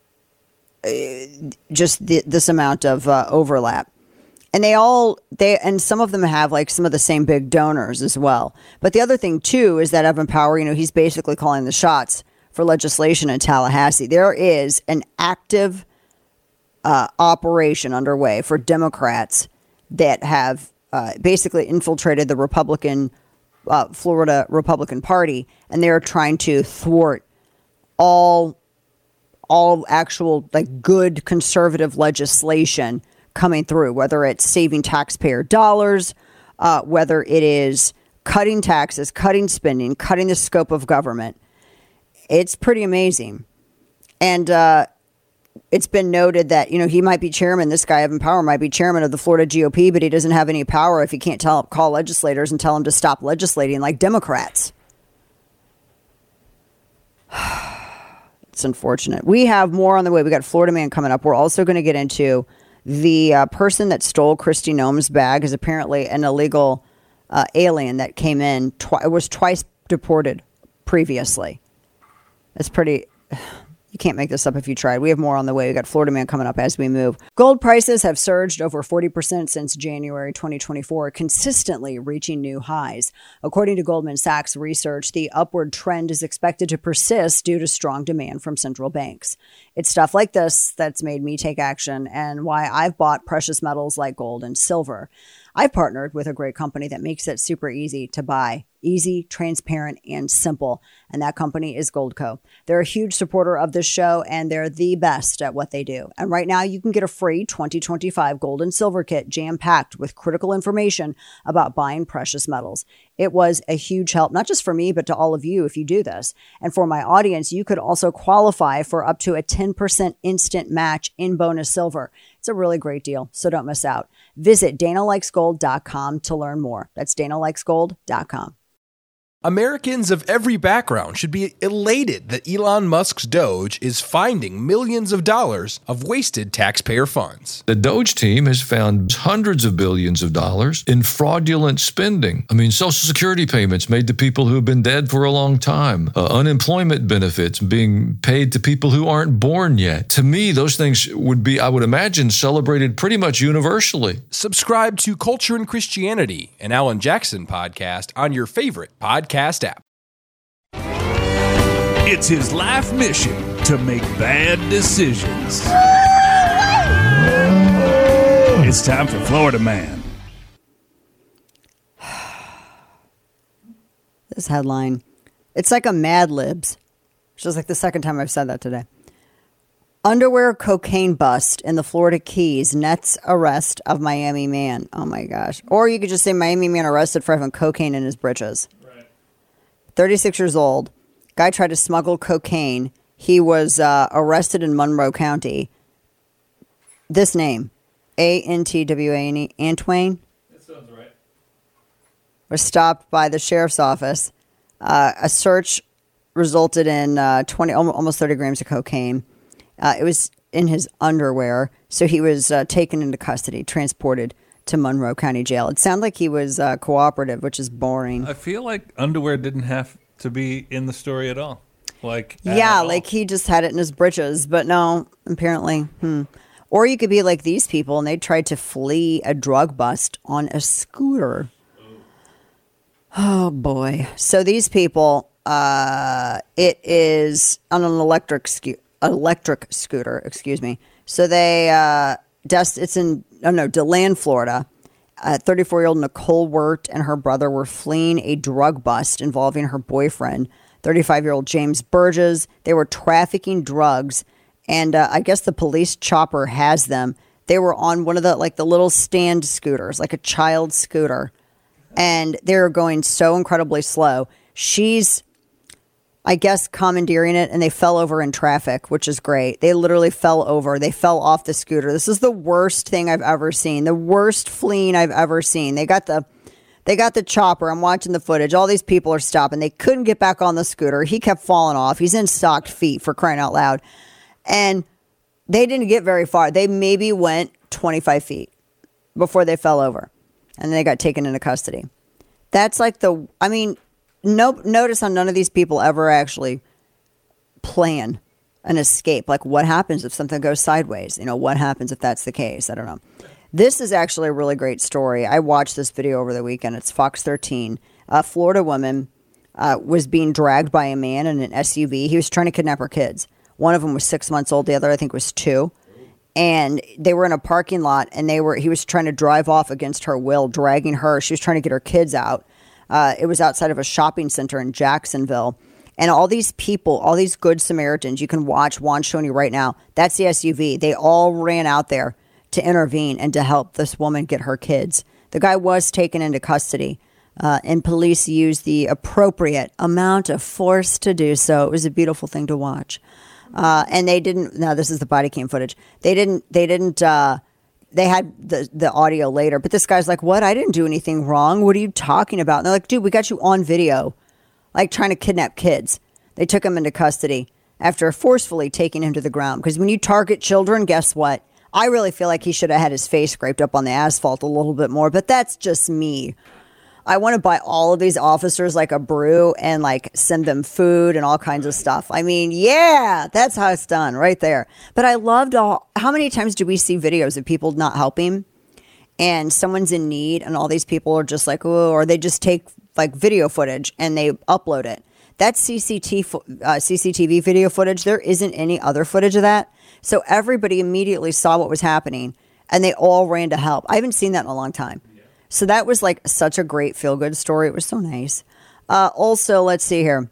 just the, this amount of uh, overlap. And they all, they, and some of them have like some of the same big donors as well. But the other thing too is that Evan Power, you know, he's basically calling the shots for legislation in Tallahassee. There is an active uh, operation underway for Democrats that have uh, basically infiltrated the Republican, uh, Florida Republican Party, and they're trying to thwart all all actual like good conservative legislation coming through, whether it's saving taxpayer dollars, uh, whether it is cutting taxes, cutting spending, cutting the scope of government. It's pretty amazing. And uh, it's been noted that, you know, he might be chairman, this guy, Evan Power, might be chairman of the Florida G O P, but he doesn't have any power if he can't tell call legislators and tell them to stop legislating like Democrats. It's unfortunate. We have more on the way. We got Florida Man coming up. We're also going to get into the uh, person that stole Kristi Noem's bag is apparently an illegal uh, alien that came in. Twi- was twice deported previously. That's pretty. You can't make this up if you tried. We have more on the way. We got Florida Man coming up as we move. Gold prices have surged over forty percent since January twenty twenty-four, consistently reaching new highs. According to Goldman Sachs research, the upward trend is expected to persist due to strong demand from central banks. It's stuff like this that's made me take action and why I've bought precious metals like gold and silver. I've partnered with a great company that makes it super easy to buy easy, transparent, and simple. And that company is Goldco. They're a huge supporter of this show, and they're the best at what they do. And right now, you can get a free twenty twenty-five gold and silver kit jam-packed with critical information about buying precious metals. It was a huge help, not just for me, but to all of you if you do this. And for my audience, you could also qualify for up to a ten percent instant match in bonus silver. It's a really great deal, so don't miss out. Visit Dana Likes Gold dot com to learn more. That's Dana Likes Gold dot com. Americans of every background should be elated that Elon Musk's Doge is finding millions of dollars of wasted taxpayer funds. The Doge team has found hundreds of billions of dollars in fraudulent spending. I mean, Social Security payments made to people who have been dead for a long time, uh, unemployment benefits being paid to people who aren't born yet. To me, those things would be, I would imagine, celebrated pretty much universally. Subscribe to Culture and Christianity, an Alan Jackson podcast on your favorite podcast app. It's his life mission to make bad decisions. It's time for Florida Man. This headline, it's like a Mad Libs. It's just like the second time I've said that today. Underwear cocaine bust in the Florida Keys nets arrest of Miami man. Oh my gosh. Or you could just say Miami man arrested for having cocaine in his britches. thirty-six years old. Guy tried to smuggle cocaine. He was uh, arrested in Monroe County. This name, A N T W A N E, Antwain. That sounds right. Was stopped by the sheriff's office. Uh, a search resulted in uh, twenty, almost thirty grams of cocaine. Uh, it was in his underwear, so he was uh, taken into custody, transported to Monroe County Jail. It sounded like he was uh, cooperative, which is boring. I feel like underwear didn't have to be in the story at all. Like yeah, like he just had it in his britches, but no, apparently. Hmm. Or you could be like these people, and they tried to flee a drug bust on a scooter. Oh boy! So these people, uh, it is on an electric sco- electric scooter. Excuse me. So they, uh, dest- it's in oh no, DeLand, Florida. Uh, thirty-four-year-old Nicole Wirt and her brother were fleeing a drug bust involving her boyfriend, thirty-five-year-old James Burgess. They were trafficking drugs, and uh, I guess the police chopper has them. They were on one of the like the little stand scooters, like a child scooter, and they were going so incredibly slow. She's, I guess, commandeering it, and they fell over in traffic, which is great. They literally fell over. They fell off the scooter. This is the worst thing I've ever seen. The worst fleeing I've ever seen. They got the, they got the chopper. I'm watching the footage. All these people are stopping. They couldn't get back on the scooter. He kept falling off. He's in socked feet, for crying out loud. And they didn't get very far. They maybe went twenty-five feet before they fell over. And they got taken into custody. That's like the, I mean... No, notice how none of these people ever actually plan an escape. Like, what happens if something goes sideways? You know, what happens if that's the case? I don't know. This is actually a really great story. I watched this video over the weekend. It's Fox thirteen. A Florida woman uh, was being dragged by a man in an S U V. He was trying to kidnap her kids. One of them was six months old. The other, I think, was two. And they were in a parking lot, and they were. He was trying to drive off against her will, dragging her. She was trying to get her kids out. Uh, it was outside of a shopping center in Jacksonville. And all these people, all these good Samaritans, you can watch, Juan's showing you right now, that's the S U V. They all ran out there to intervene and to help this woman get her kids. The guy was taken into custody, uh, and police used the appropriate amount of force to do so. It was a beautiful thing to watch. Uh, and they didn't, no, this is the body cam footage. They didn't, they didn't, uh, They had the, the audio later, but this guy's like, what? I didn't do anything wrong. What are you talking about? And they're like, dude, we got you on video, like trying to kidnap kids. They took him into custody after forcefully taking him to the ground. Because when you target children, guess what? I really feel like he should have had his face scraped up on the asphalt a little bit more, but that's just me. I want to buy all of these officers like a brew and like send them food and all kinds of stuff. I mean, yeah, that's how it's done right there. But I loved all, how many times do we see videos of people not helping and someone's in need and all these people are just like, oh, or they just take like video footage and they upload it. That's C C T V, uh, C C T V video footage. There isn't any other footage of that. So everybody immediately saw what was happening and they all ran to help. I haven't seen that in a long time. So that was like such a great feel-good story. It was so nice. Uh, also, let's see here.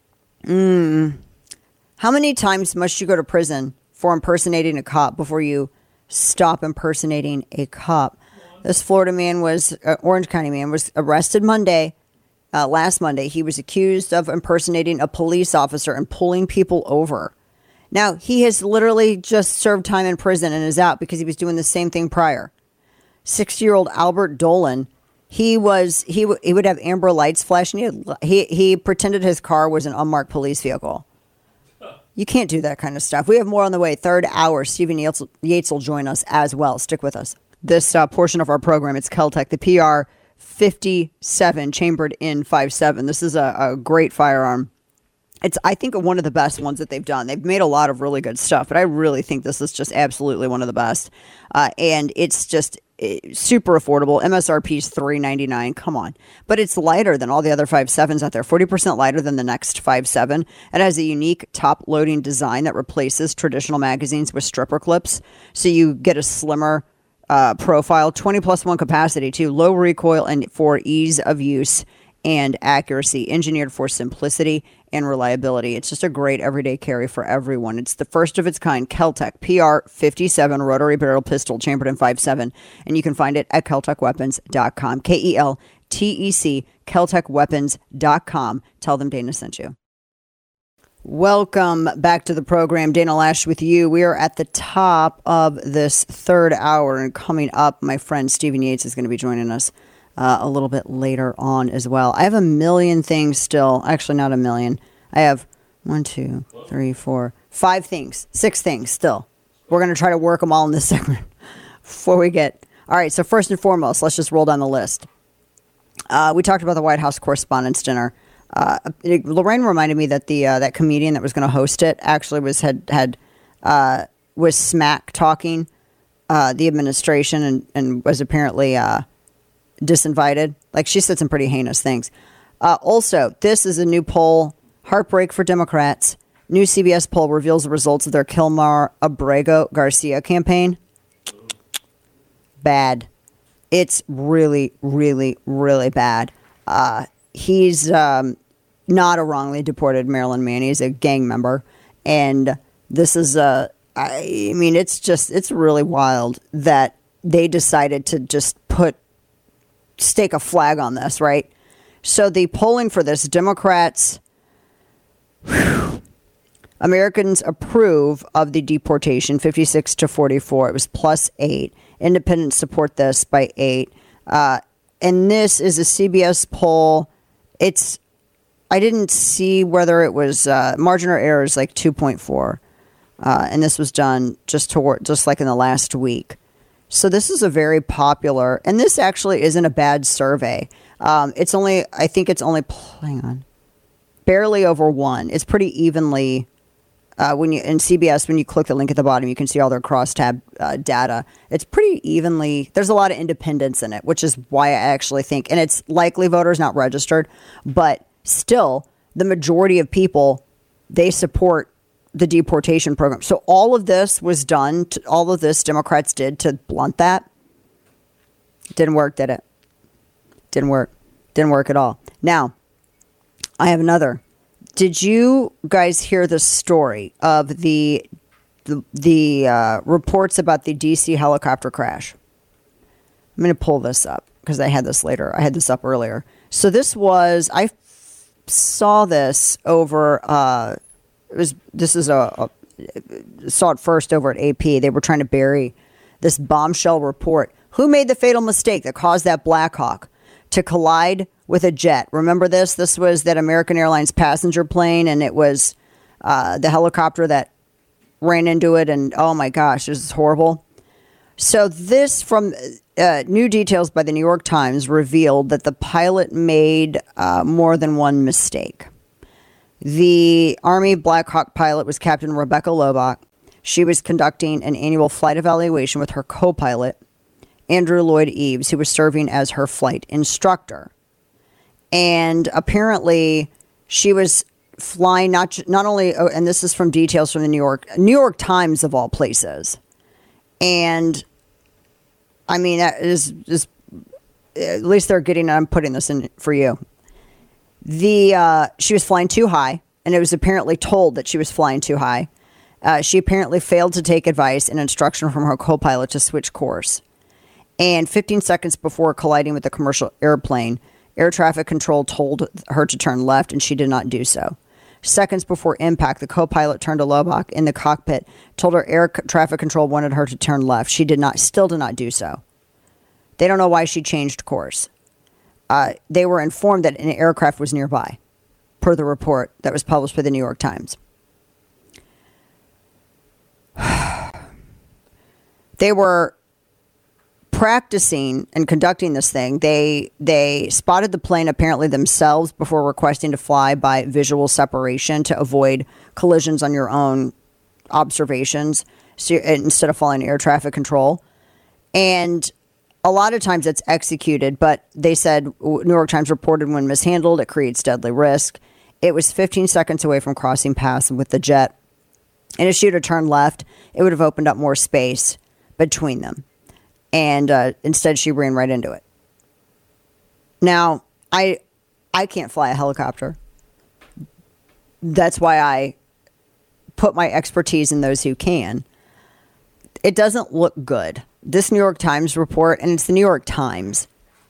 Mm, how many times must you go to prison for impersonating a cop before you stop impersonating a cop? This Florida man was, uh, Orange County man, was arrested Monday, uh, last Monday. He was accused of impersonating a police officer and pulling people over. Now, he has literally just served time in prison and is out because he was doing the same thing prior. sixty-year-old Albert Dolan, he was he, w- he would have amber lights flashing. He, had, he he pretended his car was an unmarked police vehicle. You can't do that kind of stuff. We have more on the way. Third hour, Stephen Yates, Yates will join us as well. Stick with us. This uh, portion of our program, it's Keltec, the P R fifty-seven, chambered in five seven. This is a, a great firearm. It's, I think, one of the best ones that they've done. They've made a lot of really good stuff, but I really think this is just absolutely one of the best. Uh, and it's just uh, super affordable. M S R P is three ninety-nine. Come on. But it's lighter than all the other five sevens out there, forty percent lighter than the next five seven. It has a unique top-loading design that replaces traditional magazines with stripper clips. So you get a slimmer uh, profile, twenty plus one capacity too, low recoil, and for ease of use and accuracy, engineered for simplicity and reliability. It's just a great everyday carry for everyone. It's the first of its kind Keltec P R fifty-seven rotary barrel pistol chambered in five seven, and you can find it at keltec weapons dot com. K E L T E C, keltec weapons dot com. Tell them Dana sent you. Welcome back to the program. Dana Lash with you. We are at the top of this third hour, and coming up, my friend Stephen Yates is going to be joining us Uh, a little bit later on as well. I have a million things still. Actually, not a million. I have one, two, three, four, five things, six things still. We're going to try to work them all in this segment before we get. All right. So first and foremost, let's just roll down the list. Uh, we talked about the White House Correspondents' Dinner. Uh, it, Lorraine reminded me that the uh, that comedian that was going to host it actually was had had uh, was smack talking uh, the administration and and was apparently. Uh, disinvited. Like, she said some pretty heinous things. Uh, also, this is a new poll. Heartbreak for Democrats. New C B S poll reveals the results of their Kilmar Abrego Garcia campaign. Bad. It's really, really, really bad. Uh, he's um, not a wrongly deported Maryland man. He's a gang member. And this is a, I mean, it's just, it's really wild that they decided to just put stake a flag on this, right? So the polling for this, Democrats, whew, Americans approve of the deportation, fifty-six to forty-four. It was plus eight. Independents support this by eight. Uh, and this is a C B S poll. It's, I didn't see whether it was, uh, margin of error is like two point four. Uh, and this was done just toward, just like in the last week. So this is a very popular, and this actually isn't a bad survey. Um, it's only, I think it's only, hang on, barely over one. It's pretty evenly, uh, when you, in C B S, when you click the link at the bottom, you can see all their crosstab uh, data. It's pretty evenly, there's a lot of independence in it, which is why I actually think, and it's likely voters not registered, but still, the majority of people, they support the deportation program. So all of this was done, to, all of this Democrats did to blunt that. Didn't work, did it? Didn't work. Didn't work at all. Now, I have another. Did you guys hear the story of the the, the uh, reports about the D C helicopter crash? I'm going to pull this up because I had this later. I had this up earlier. So this was, I f- saw this over... Uh, It was. This is a, a saw it first over at A P. They were trying to bury this bombshell report. Who made the fatal mistake that caused that Black Hawk to collide with a jet? Remember this? This was that American Airlines passenger plane, and it was uh, the helicopter that ran into it. And oh my gosh, this is horrible. So this from uh, new details by the New York Times revealed that the pilot made uh, more than one mistake. The Army Black Hawk pilot was Captain Rebecca Lobach. She was conducting an annual flight evaluation with her co-pilot, Andrew Lloyd Eves, who was serving as her flight instructor. And apparently she was flying not not only, oh, and this is from details from the New York, New York Times of all places. And I mean, that is, is at least they're getting, I'm putting this in for you. The uh, she was flying too high, and it was apparently told that she was flying too high. Uh, she apparently failed to take advice and instruction from her co-pilot to switch course. And fifteen seconds before colliding with the commercial airplane, air traffic control told her to turn left, and she did not do so. Seconds before impact, the co-pilot turned to Lobach in the cockpit, told her air traffic control wanted her to turn left. She did not, still did not do so. They don't know why she changed course. Uh, they were informed that an aircraft was nearby, per the report that was published by the New York Times. They were practicing and conducting this thing. They they spotted the plane apparently themselves before requesting to fly by visual separation to avoid collisions on your own observations, so instead of following air traffic control. And a lot of times it's executed, but they said, New York Times reported, when mishandled, it creates deadly risk. It was fifteen seconds away from crossing paths with the jet. And if she would have turned left, it would have opened up more space between them. And uh, instead, she ran right into it. Now, I I can't fly a helicopter. That's why I put my expertise in those who can. It doesn't look good. This New York Times report, and it's the New York Times.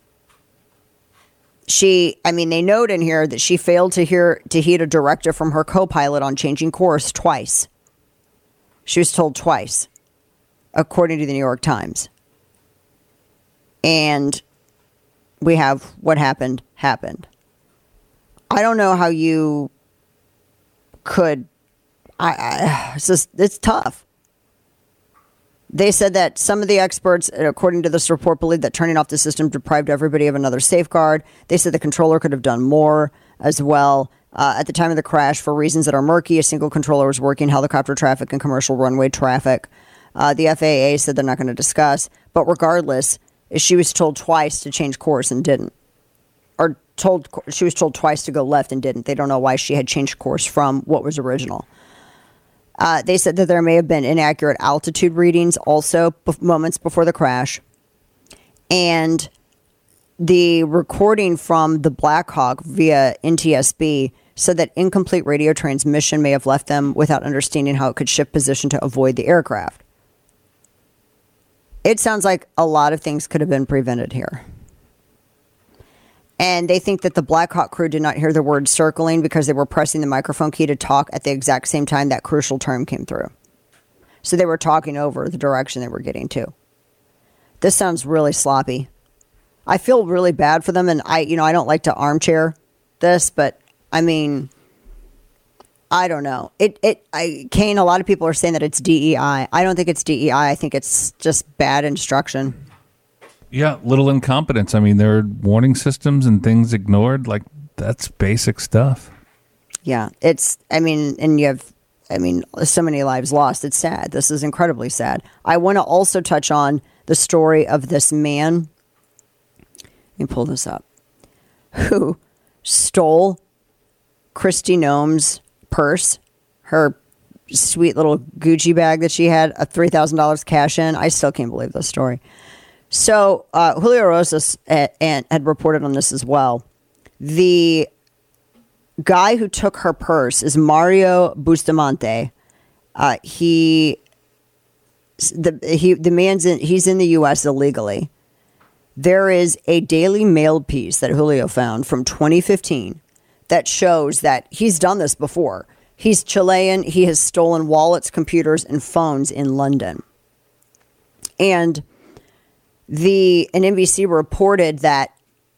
She, I mean, they note in here that she failed to hear to heed a directive from her co-pilot on changing course twice. She was told twice, according to the New York Times. And we have what happened, happened. I don't know how you could, I, I it's just, it's tough. They said that some of the experts, according to this report, believe that turning off the system deprived everybody of another safeguard. They said the controller could have done more as well. Uh, at the time of the crash, for reasons that are murky, a single controller was working helicopter traffic and commercial runway traffic. Uh, the F A A said they're not going to discuss. But regardless, she was told twice to change course and didn't. Or told she was told twice to go left and didn't. They don't know why she had changed course from what was original. Uh, they said that there may have been inaccurate altitude readings also b- moments before the crash. And the recording from the Black Hawk via N T S B said that incomplete radio transmission may have left them without understanding how it could shift position to avoid the aircraft. It sounds like a lot of things could have been prevented here. And they think that the Black Hawk crew did not hear the word circling because they were pressing the microphone key to talk at the exact same time that crucial term came through. So they were talking over the direction they were getting to. This sounds really sloppy. I feel really bad for them, and I, you know, I don't like to armchair this, but I mean, I don't know. It, it, I, Kane, a lot of people are saying that it's D E I. I don't think it's D E I. I think it's just bad instruction. Yeah, little incompetence. I mean, there are warning systems and things ignored. Like, that's basic stuff. Yeah, it's, I mean, and you have, I mean, so many lives lost. It's sad. This is incredibly sad. I want to also touch on the story of this man. Let me pull this up. Who stole Kristi Noem's purse, her sweet little Gucci bag that she had, a three thousand dollars cash in. I still can't believe this story. So uh, Julio Rosas at, and had reported on this as well. The guy who took her purse is Mario Bustamante. Uh, he, the he the man's in he's in the U S illegally. There is a Daily Mail piece that Julio found from twenty fifteen that shows that he's done this before. He's Chilean. He has stolen wallets, computers, and phones in London. And The an N B C reported that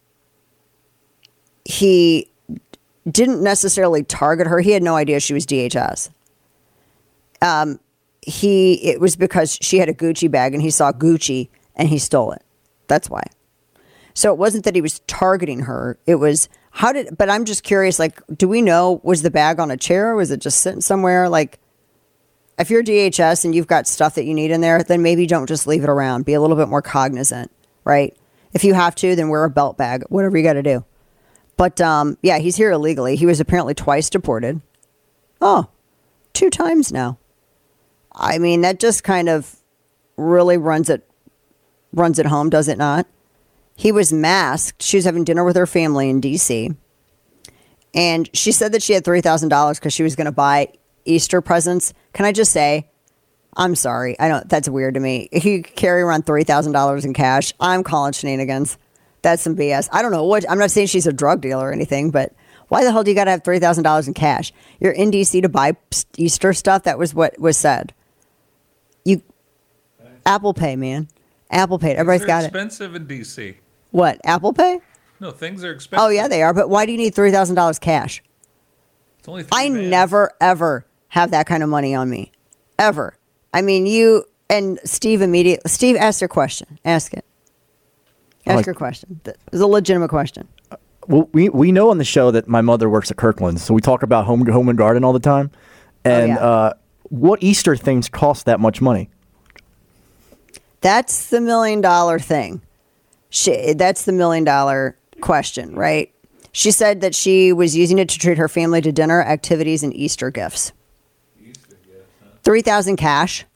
he didn't necessarily target her. He had no idea she was D H S. Um, he it was because she had a Gucci bag and he saw Gucci and he stole it. That's why. So it wasn't that he was targeting her. It was how did. But I'm just curious. Like, do we know, was the bag on a chair? Or was it just sitting somewhere? Like, if you're D H S and you've got stuff that you need in there, then maybe don't just leave it around. Be a little bit more cognizant, right? If you have to, then wear a belt bag, whatever you got to do. But, um, yeah, he's here illegally. He was apparently twice deported. Oh, two times now. I mean, that just kind of really runs it, runs it home, does it not? He was masked. She was having dinner with her family in D C And she said that she had three thousand dollars because she was going to buy Easter presents. Can I just say, I'm sorry. I don't. That's weird to me. If you carry around three thousand dollars in cash, I'm calling shenanigans. That's some B S. I don't know what. I'm not saying she's a drug dealer or anything, but why the hell do you got to have three thousand dollars in cash? You're in D C to buy Easter stuff. That was what was said. You Apple Pay, man. Apple Pay. Everybody's got it. Expensive in D C. What? Apple Pay? No, things are expensive. Oh yeah, they are. But why do you need three thousand dollars cash? It's only I never ever have that kind of money on me, ever. I mean, you and Steve immediately. Steve, ask your question. Ask it. Ask like, your question. It's a legitimate question. Well, we we know on the show that my mother works at Kirkland's, so we talk about home home and garden all the time. And oh, yeah. uh, what Easter things cost that much money? That's the million dollar thing. She, that's the million dollar question, right? She said that she was using it to treat her family to dinner, activities, and Easter gifts. Easter gifts, huh? Three thousand cash.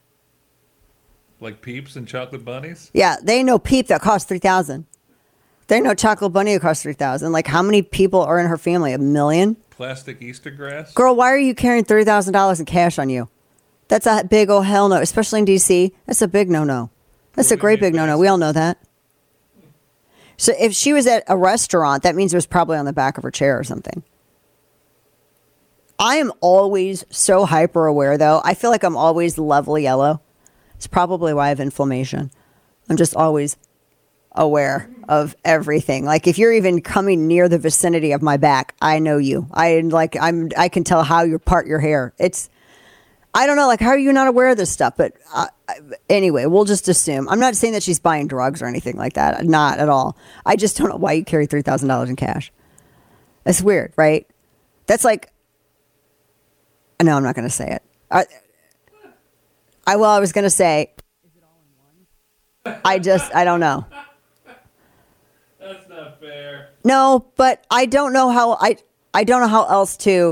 Like Peeps and Chocolate Bunnies? Yeah, they know Peep that costs three thousand. They know Chocolate Bunny that costs three thousand. Like, how many people are in her family? A million? Plastic Easter grass? Girl, why are you carrying three thousand dollars in cash on you? That's a big old hell no, especially in D C. That's a big no-no. That's a great big no-no. We all know that. So if she was at a restaurant, that means it was probably on the back of her chair or something. I am always so hyper aware, though. I feel like I'm always level yellow. It's probably why I have inflammation. I'm just always aware of everything. Like if you're even coming near the vicinity of my back, I know you. I like I'm. I can tell how you part your hair. It's. I don't know. Like, how are you not aware of this stuff? But uh, anyway, we'll just assume. I'm not saying that she's buying drugs or anything like that. Not at all. I just don't know why you carry three thousand dollars in cash. That's weird, right? That's like. No, I'm not going to say it. I, I well, I was going to say. Is it all in one? I just. I don't know. That's not fair. No, but I don't know how. I I don't know how else to.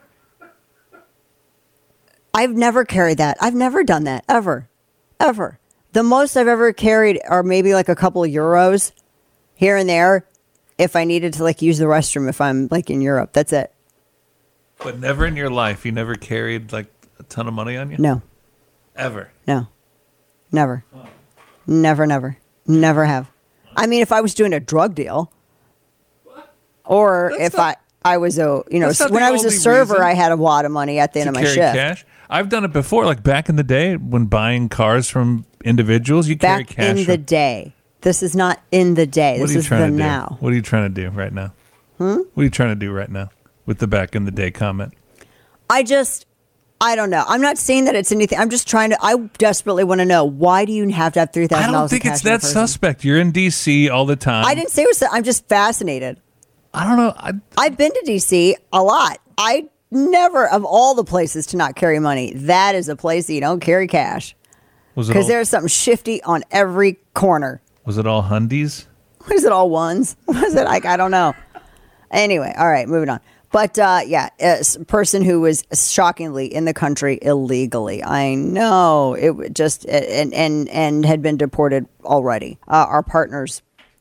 I've never carried that. I've never done that, ever. Ever. The most I've ever carried are maybe like a couple of euros here and there if I needed to like use the restroom if I'm like in Europe. That's it. But never in your life, you never carried like a ton of money on you? No. Ever? No. Never. Oh. Never, never. Never have. I mean, if I was doing a drug deal what? or that's if not, I, I was a, you know, when I was a server, reason. I had a lot of money at the end of my carry shift. Cash? I've done it before, like back in the day when buying cars from individuals, you back carry cash. in the day. This is not in the day. What this are you is trying the to do? now. What are you trying to do right now? Hmm? What are you trying to do right now with the back in the day comment? I just, I don't know. I'm not saying that it's anything. I'm just trying to, I desperately want to know, why do you have to have three thousand dollars I don't think it's that suspect. You're in D C all the time. I didn't say it was, I'm just fascinated. I don't know. I, I've been to D C a lot. I never, of all the places to not carry money, that is a place that you don't carry cash. Because there's something shifty on every corner. Was it all Hundies? Was it all ones? Was it like, I don't know. Anyway, all right, moving on. But uh, yeah, a person who was shockingly in the country illegally. I know it just and and and had been deported already. Uh, our partners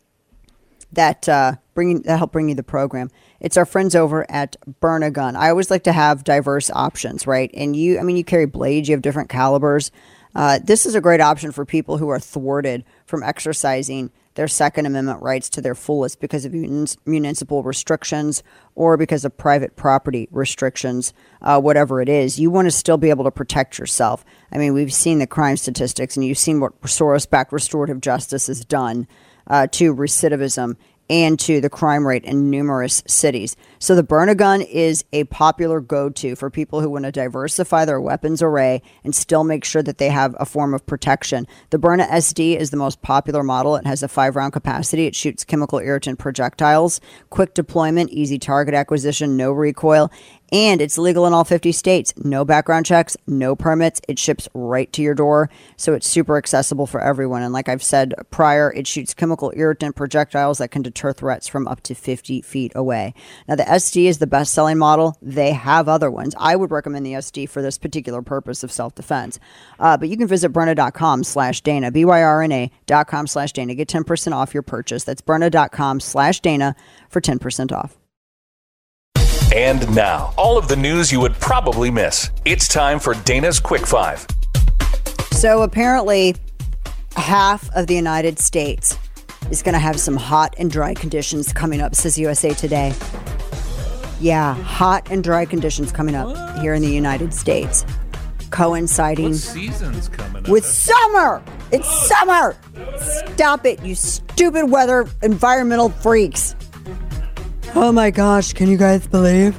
that uh, bring that help bring you the program. It's our friends over at Burn a Gun. I always like to have diverse options, right? And you, I mean, you carry blades. You have different calibers. Uh, this is a great option for people who are thwarted from exercising their Second Amendment rights to their fullest because of municipal restrictions or because of private property restrictions, uh, whatever it is. You want to still be able to protect yourself. I mean, we've seen the crime statistics, and you've seen what Soros-backed restorative justice has done uh, to recidivism and to the crime rate in numerous cities. So the Burn a Gun is a popular go-to for people who want to diversify their weapons array and still make sure that they have a form of protection. The Byrna S D is the most popular model. It has a five-round capacity. It shoots chemical irritant projectiles, quick deployment, easy target acquisition, no recoil, and it's legal in all fifty states. No background checks, no permits. It ships right to your door, so it's super accessible for everyone. And like I've said prior, it shoots chemical irritant projectiles that can deter threats from up to fifty feet away. Now, the S D is the best-selling model. They have other ones. I would recommend the S D for this particular purpose of self-defense. Uh, but you can visit Byrna.com slash Dana, B Y R N A dot com slash Dana. Get ten percent off your purchase. That's Byrna.com slash Dana for ten percent off. And now, all of the news you would probably miss. It's time for Dana's Quick Five. So apparently, half of the United States is going to have some hot and dry conditions coming up, says U S A Today. Yeah, hot and dry conditions coming up what? here in the United States, coinciding what season's coming up? with summer. It's summer. Stop it, you stupid weather environmental freaks. Oh my gosh, can you guys believe?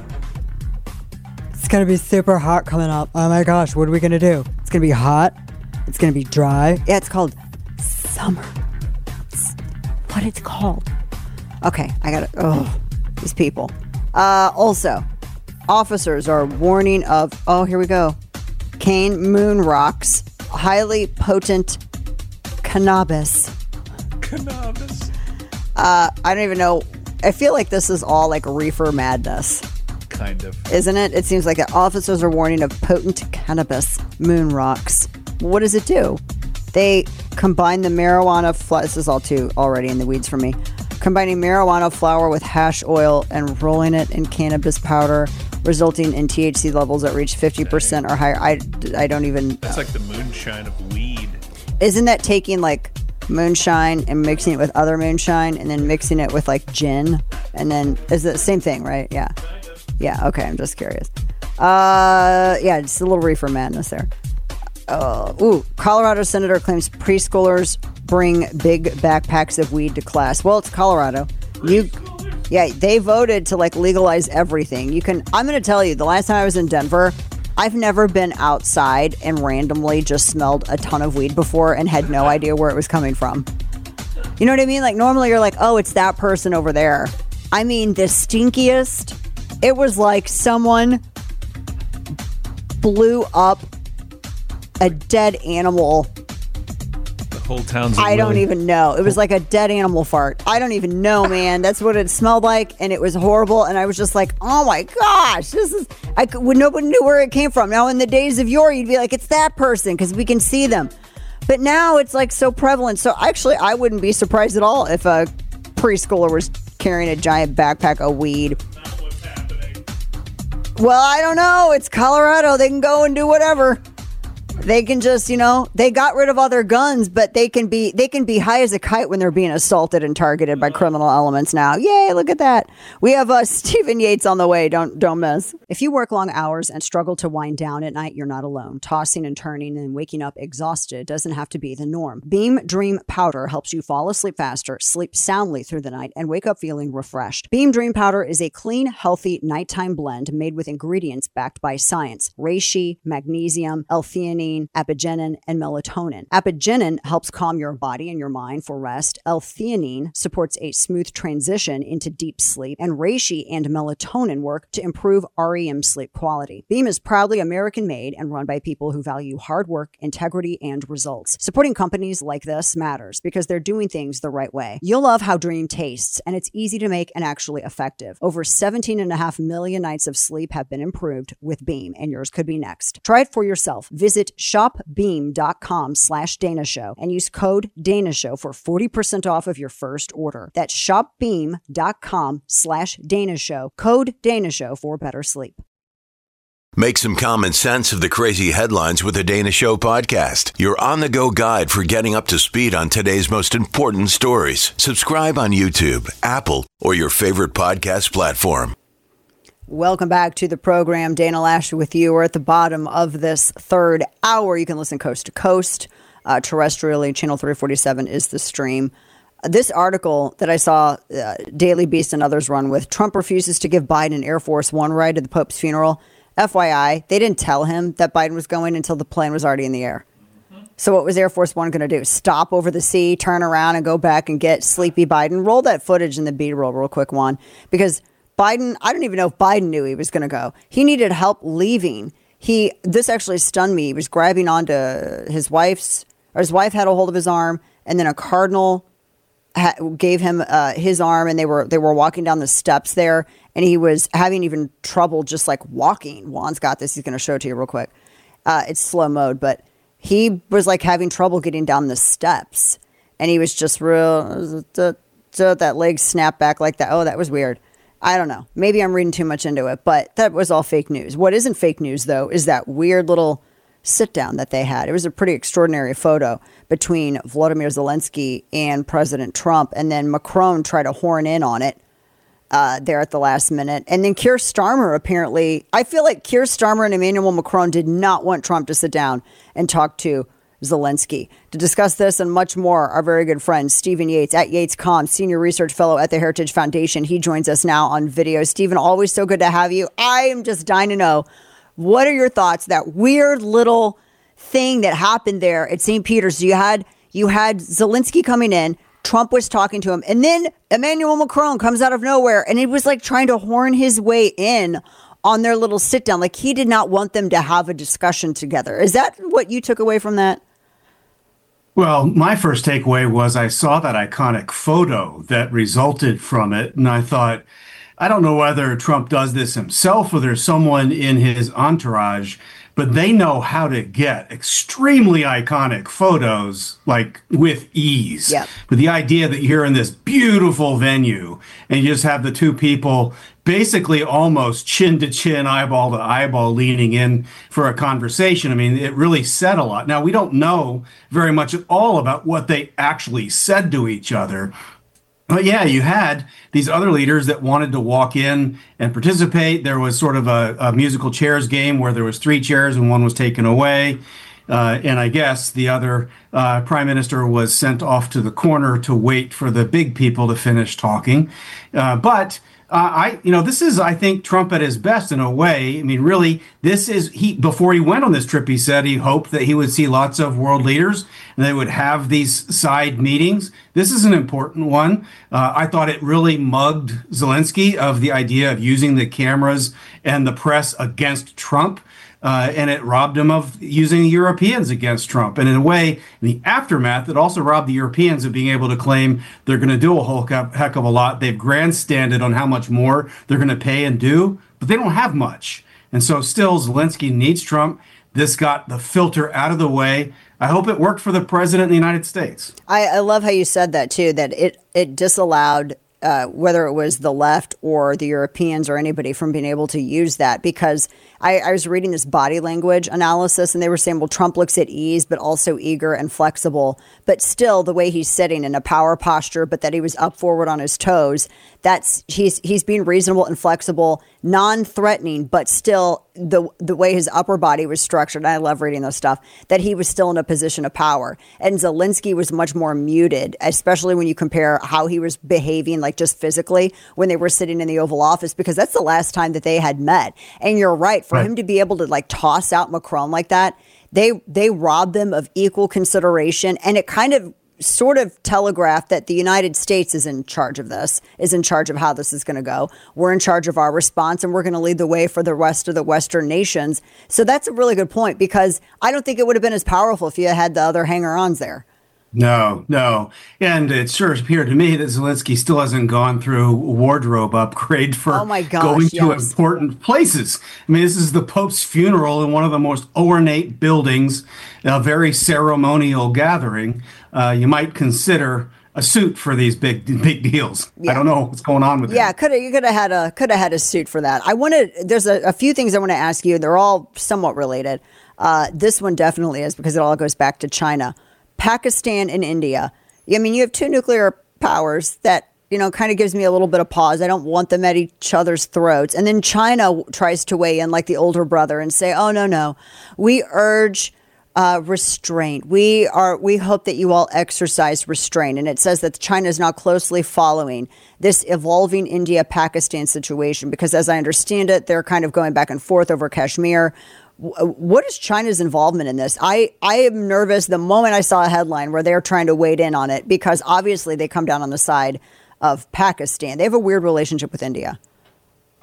It's going to be super hot coming up. Oh my gosh, what are we going to do? It's going to be hot. It's going to be dry. Yeah, it's called summer. It's what it's called. Okay, I got to, oh, these people. Uh, also, officers are warning of, oh, here we go. Cane moon rocks, highly potent cannabis. Cannabis. Uh, I don't even know. I feel like this is all like reefer madness. Kind of. Isn't it? It seems like it. Officers are warning of potent cannabis moon rocks. What does it do? They combine the marijuana, fl- this is all too already in the weeds for me. Combining marijuana flower with hash oil and rolling it in cannabis powder, resulting in T H C levels that reach fifty percent or higher. I, I don't even... That's like the moonshine of weed. Isn't that taking like moonshine and mixing it with other moonshine and then mixing it with like gin? And then, is it the same thing, right? Yeah. Yeah, okay, I'm just curious. Uh, yeah, just a little reefer madness there. Uh, ooh, Colorado senator claims preschoolers bring big backpacks of weed to class. Well, it's Colorado. You, yeah, they voted to like legalize everything. You can. I'm going to tell you, the last time I was in Denver, I've never been outside and randomly just smelled a ton of weed before and had no idea where it was coming from. You know what I mean? Like normally you're like, oh, it's that person over there. I mean, the stinkiest. It was like someone blew up a dead animal. The whole town's I don't really... even know. It was like a dead animal fart. I don't even know, man. That's what it smelled like, and it was horrible. And I was just like, oh my gosh, this is. I could, when nobody knew where it came from. Now, in the days of yore, you'd be like, it's that person because we can see them. But now it's like so prevalent. So actually, I wouldn't be surprised at all if a preschooler was carrying a giant backpack of weed. Well, I don't know. It's Colorado. They can go and do whatever. They can just, you know, they got rid of all their guns, but they can be they can be high as a kite when they're being assaulted and targeted by criminal elements now. Yay, look at that. We have uh, Stephen Yates on the way. Don't don't miss. If you work long hours and struggle to wind down at night, you're not alone. Tossing and turning and waking up exhausted doesn't have to be the norm. Beam Dream Powder helps you fall asleep faster, sleep soundly through the night, and wake up feeling refreshed. Beam Dream Powder is a clean, healthy nighttime blend made with ingredients backed by science. Reishi, magnesium, L-theanine, apigenin, and melatonin. Apigenin helps calm your body and your mind for rest. L-theanine supports a smooth transition into deep sleep. And reishi and melatonin work to improve R E M sleep quality. Beam is proudly American-made and run by people who value hard work, integrity, and results. Supporting companies like this matters because they're doing things the right way. You'll love how Dream tastes, and it's easy to make and actually effective. Over seventeen and a half million nights of sleep have been improved with Beam, and yours could be next. Try it for yourself. Visit shopbeam.com slash Dana Show and use code Dana Show for forty percent off of your first order. That's shopbeam.com slash Dana Show. Code Dana Show for better sleep. Make some common sense of the crazy headlines with the Dana Show podcast. Your on-the-go guide for getting up to speed on today's most important stories. Subscribe on YouTube, Apple, or your favorite podcast platform. Welcome back to the program. Dana Loesch with you. We're at the bottom of this third hour. You can listen coast to coast. Uh, terrestrially, Channel three forty-seven is the stream. This article that I saw uh, Daily Beast and others run with, Trump refuses to give Biden Air Force One ride to the Pope's funeral. F Y I, they didn't tell him that Biden was going until the plane was already in the air. So what was Air Force One going to do? Stop over the sea, turn around, and go back and get sleepy Biden? Roll that footage in the B-roll real quick, Juan, because Biden, I don't even know if Biden knew he was going to go. He needed help leaving. He, this actually stunned me. He was grabbing onto his wife's, or his wife had a hold of his arm, and then a cardinal ha- gave him uh, his arm, and they were they were walking down the steps there, and he was having even trouble just like walking. Juan's got this. He's going to show it to you real quick. Uh, it's slow mode, but he was like having trouble getting down the steps, and he was just real. That leg snapped back like that. Oh, that was weird. I don't know. Maybe I'm reading too much into it, but that was all fake news. What isn't fake news, though, is that weird little sit down that they had. It was a pretty extraordinary photo between Volodymyr Zelensky and President Trump, and then Macron tried to horn in on it uh, there at the last minute. And then Keir Starmer apparently, I feel like Keir Starmer and Emmanuel Macron did not want Trump to sit down and talk to Zelensky. To discuss this and much more, our very good friend Stephen Yates at Yates Com, Senior Research Fellow at the Heritage Foundation. He joins us now on video. Stephen, always so good to have you. I am just dying to know, what are your thoughts? That weird little thing that happened there at Saint Peter's. You had you had Zelensky coming in, Trump was talking to him, and then Emmanuel Macron comes out of nowhere, and it was like trying to horn his way in on their little sit down. Like he did not want them to have a discussion together. Is that what you took away from that? Well, my first takeaway was I saw that iconic photo that resulted from it, and I thought, I don't know whether Trump does this himself or there's someone in his entourage, but they know how to get extremely iconic photos, like with ease. Yep. But the idea that you're in this beautiful venue and you just have the two people basically almost chin to chin, eyeball to eyeball, leaning in for a conversation. I mean, it really said a lot. Now, we don't know very much at all about what they actually said to each other. But yeah, you had these other leaders that wanted to walk in and participate. There was sort of a, a musical chairs game where there was three chairs and one was taken away. Uh, and I guess the other uh, prime minister was sent off to the corner to wait for the big people to finish talking. Uh, but Uh, I, you know, this is, I think, Trump at his best in a way. I mean, really, this is, he, before he went on this trip, he said he hoped that he would see lots of world leaders and they would have these side meetings. This is an important one. Uh, I thought it really mugged Zelensky of the idea of using the cameras and the press against Trump. Uh, and it robbed him of using the Europeans against Trump. And in a way, in the aftermath, it also robbed the Europeans of being able to claim they're going to do a whole heck of a lot. They've grandstanded on how much more they're going to pay and do, but they don't have much. And so still, Zelensky needs Trump. This got the filter out of the way. I hope it worked for the president of the United States. I, I love how you said that, too, that it, it disallowed Uh, whether it was the left or the Europeans or anybody from being able to use that, because I, I was reading this body language analysis and they were saying, well, Trump looks at ease, but also eager and flexible, but still the way he's sitting in a power posture, but that he was up forward on his toes. That's he's he's being reasonable and flexible, non-threatening, but still the the way his upper body was structured. And I love reading those stuff, that he was still in a position of power. And Zelensky was much more muted, especially when you compare how he was behaving, like just physically when they were sitting in the Oval Office, because that's the last time that they had met. And you're right, for right. him to be able to like toss out Macron like that, they they robbed them of equal consideration. And it kind of sort of telegraphed that the United States is in charge of this, is in charge of how this is going to go. We're in charge of our response, and we're going to lead the way for the rest of the Western nations. So that's a really good point, because I don't think it would have been as powerful if you had the other hanger-ons there. No, no. And it sure appeared to me that Zelensky still hasn't gone through a wardrobe upgrade for oh my gosh, going to yes. important places. I mean, this is the Pope's funeral in one of the most ornate buildings, a very ceremonial gathering. Uh, you might consider a suit for these big big deals. Yeah. I don't know what's going on with yeah, it. could have you could have had a could have had a suit for that. I wanted there's a, a few things I want to ask you. They're all somewhat related. Uh, this one definitely is, because it all goes back to China. Pakistan and India. I mean, you have two nuclear powers that, you know, kind of gives me a little bit of pause. I don't want them at each other's throats. And then China tries to weigh in like the older brother and say, oh, no, no, we urge uh, restraint. We are. We hope that you all exercise restraint. And it says that China is now closely following this evolving India-Pakistan situation, because as I understand it, they're kind of going back and forth over Kashmir. What is China's involvement in this? I, I am nervous the moment I saw a headline where they're trying to wade in on it, because obviously they come down on the side of Pakistan. They have a weird relationship with India.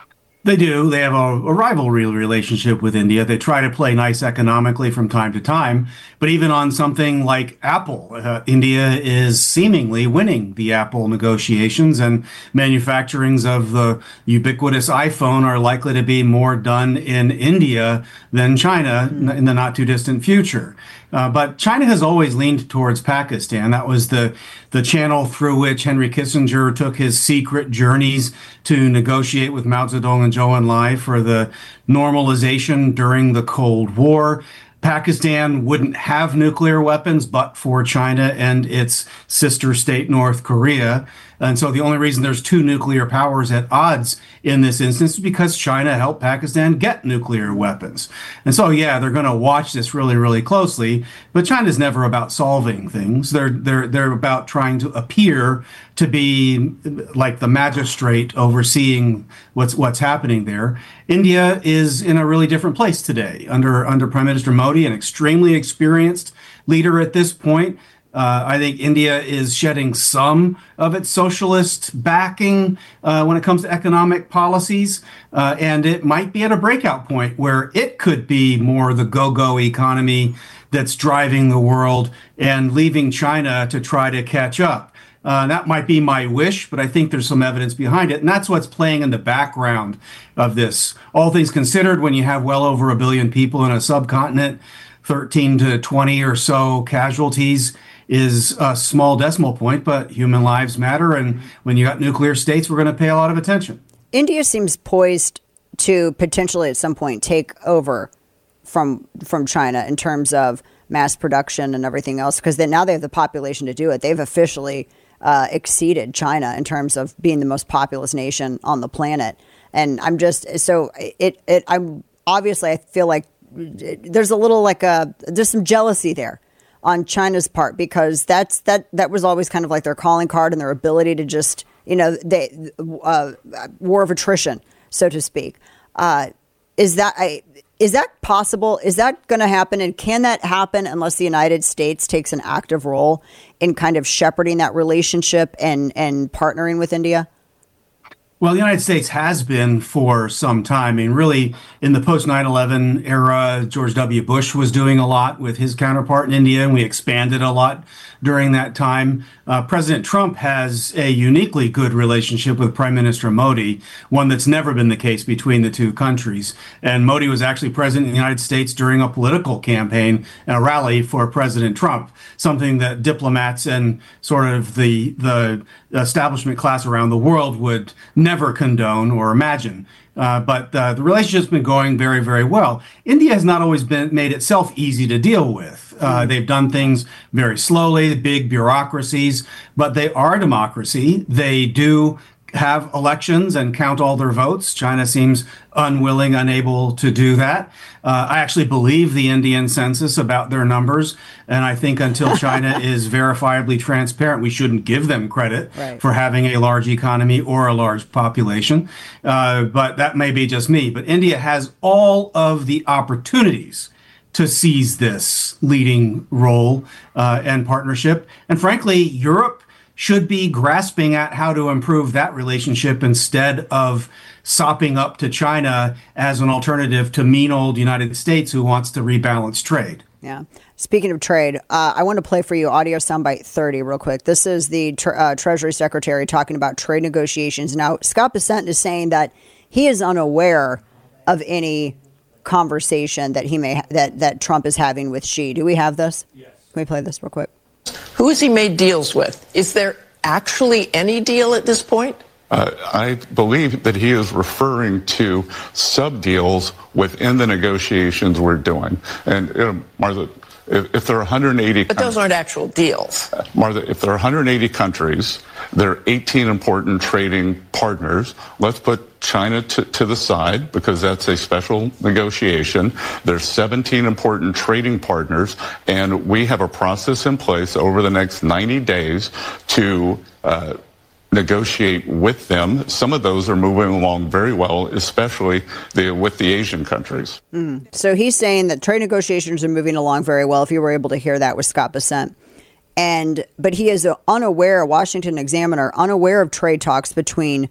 They do. They have a, a rivalry relationship with India. They try to play nice economically from time to time. But even on something like Apple, uh, India is seemingly winning the Apple negotiations, and manufacturings of the ubiquitous iPhone are likely to be more done in India than China in the not too distant future. Uh, but China has always leaned towards Pakistan. That was the, the channel through which Henry Kissinger took his secret journeys to negotiate with Mao Zedong and Zhou Enlai for the normalization during the Cold War. Pakistan wouldn't have nuclear weapons but for China and its sister state, North Korea. And so the only reason there's two nuclear powers at odds in this instance is because China helped Pakistan get nuclear weapons. And so, yeah, they're going to watch this really, really closely. But China's never about solving things. They're they're they're about trying to appear to be like the magistrate overseeing what's what's happening there. India is in a really different place today under under Prime Minister Modi, an extremely experienced leader at this point. Uh, I think India is shedding some of its socialist backing uh, when it comes to economic policies, uh, and it might be at a breakout point where it could be more the go-go economy that's driving the world and leaving China to try to catch up. Uh, that might be my wish, but I think there's some evidence behind it, and that's what's playing in the background of this. All things considered, when you have well over a billion people in a subcontinent, thirteen to twenty or so casualties is a small decimal point, but human lives matter. And when you got nuclear states, we're going to pay a lot of attention. India seems poised to potentially at some point take over from from China in terms of mass production and everything else, because then now they have the population to do it. They've officially uh, exceeded China in terms of being the most populous nation on the planet. And I'm just so it it I'm obviously I feel like there's a little like a there's some jealousy there on China's part, because that's that that was always kind of like their calling card and their ability to just, you know, they uh, war of attrition, so to speak. Uh, is that I, is that possible? Is that going to happen? And can that happen unless the United States takes an active role in kind of shepherding that relationship and and partnering with India? Well, the United States has been for some time. I mean, really, in the post nine eleven era, George W. Bush was doing a lot with his counterpart in India, and we expanded a lot during that time. Uh, President Trump has a uniquely good relationship with Prime Minister Modi, one that's never been the case between the two countries. And Modi was actually president of the United States during a political campaign and a rally for President Trump, something that diplomats and sort of the the establishment class around the world would never condone or imagine. Uh, but uh, the relationship's been going very, very well. India has not always been made itself easy to deal with. Uh, they've done things very slowly, big bureaucracies, but they are a democracy. They do have elections and count all their votes. China seems unwilling, unable to do that. Uh, I actually believe the Indian census about their numbers, and I think until China is verifiably transparent, we shouldn't give them credit right. for having a large economy or a large population. Uh, but that may be just me. But India has all of the opportunities to seize this leading role uh, and partnership. And frankly, Europe should be grasping at how to improve that relationship instead of sopping up to China as an alternative to mean old United States who wants to rebalance trade. Yeah. Speaking of trade, uh, I want to play for you audio soundbite thirty real quick. This is the tre- uh, Treasury Secretary talking about trade negotiations. Now, Scott Bessent is saying that he is unaware of any conversation that he may ha- that that Trump is having with Xi. Do we have this? Yes. Can we play this real quick? Who has he made deals with? Is there actually any deal at this point? Uh, I believe that he is referring to sub-deals within the negotiations we're doing. And, you know, Martha, if, if there are one hundred eighty... But those aren't actual deals. Uh, Martha, if there are one hundred eighty countries, there are eighteen important trading partners. Let's put China to, to the side because that's a special negotiation. There's seventeen important trading partners, and we have a process in place over the next ninety days to uh, negotiate with them. Some of those are moving along very well, especially the, with the Asian countries. Mm. So he's saying that trade negotiations are moving along very well, if you were able to hear that with Scott Bessent. And but he is unaware, Washington Examiner, unaware of trade talks between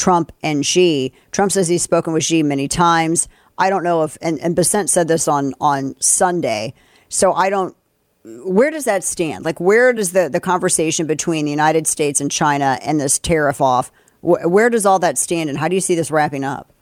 Trump and Xi. Trump says he's spoken with Xi many times. I don't know if, and, and Besant said this on, on Sunday. So I don't, where does that stand? Like, where does the, the conversation between the United States and China and this tariff off, wh- where does all that stand, and how do you see this wrapping up?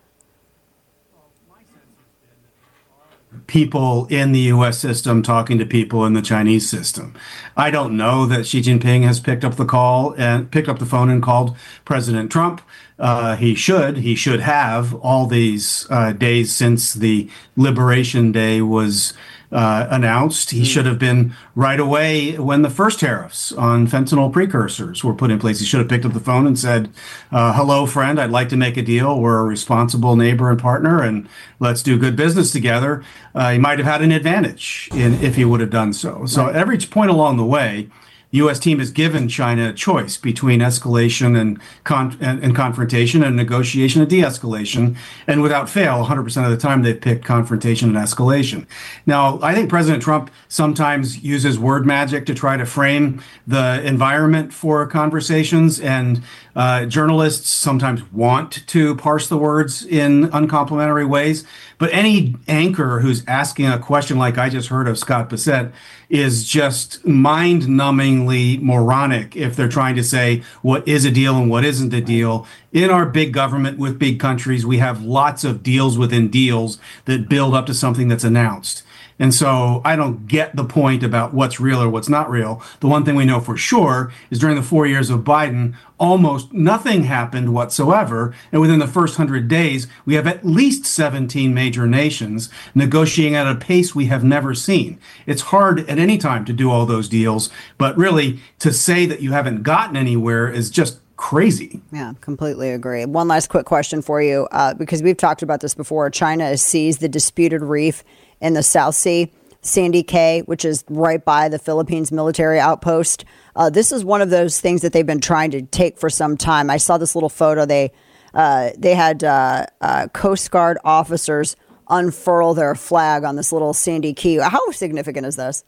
People in the U S system talking to people in the Chinese system. I don't know that Xi Jinping has picked up the call and picked up the phone and called President Trump. Uh, he should. He should have all these uh, days since the Liberation Day was uh, announced. He should have been right away when the first tariffs on fentanyl precursors were put in place. He should have picked up the phone and said, uh, hello, friend, I'd like to make a deal. We're a responsible neighbor and partner, and let's do good business together. Uh, he might have had an advantage in, if he would have done so. So at every point along the way, the U S team has given China a choice between escalation and, con- and, and confrontation and negotiation and de-escalation. And without fail, one hundred percent of the time, they've picked confrontation and escalation. Now, I think President Trump sometimes uses word magic to try to frame the environment for conversations. And uh, journalists sometimes want to parse the words in uncomplimentary ways. But any anchor who's asking a question like I just heard of Scott Besant is just mind-numbingly moronic if they're trying to say what is a deal and what isn't a deal. In our big government with big countries, we have lots of deals within deals that build up to something that's announced. And so I don't get the point about what's real or what's not real. The one thing we know for sure is during the four years of Biden, almost nothing happened whatsoever. And within the first hundred days, we have at least seventeen major nations negotiating at a pace we have never seen. It's hard at any time to do all those deals, but really to say that you haven't gotten anywhere is just crazy. Yeah, completely agree. One last quick question for you, uh, because we've talked about this before. China has seized the disputed reef in the South Sea, Sandy Cay, which is right by the Philippines military outpost. Uh, this is one of those things that they've been trying to take for some time. I saw this little photo. They uh, they had uh, uh, Coast Guard officers unfurl their flag on this little Sandy Cay. How significant is this?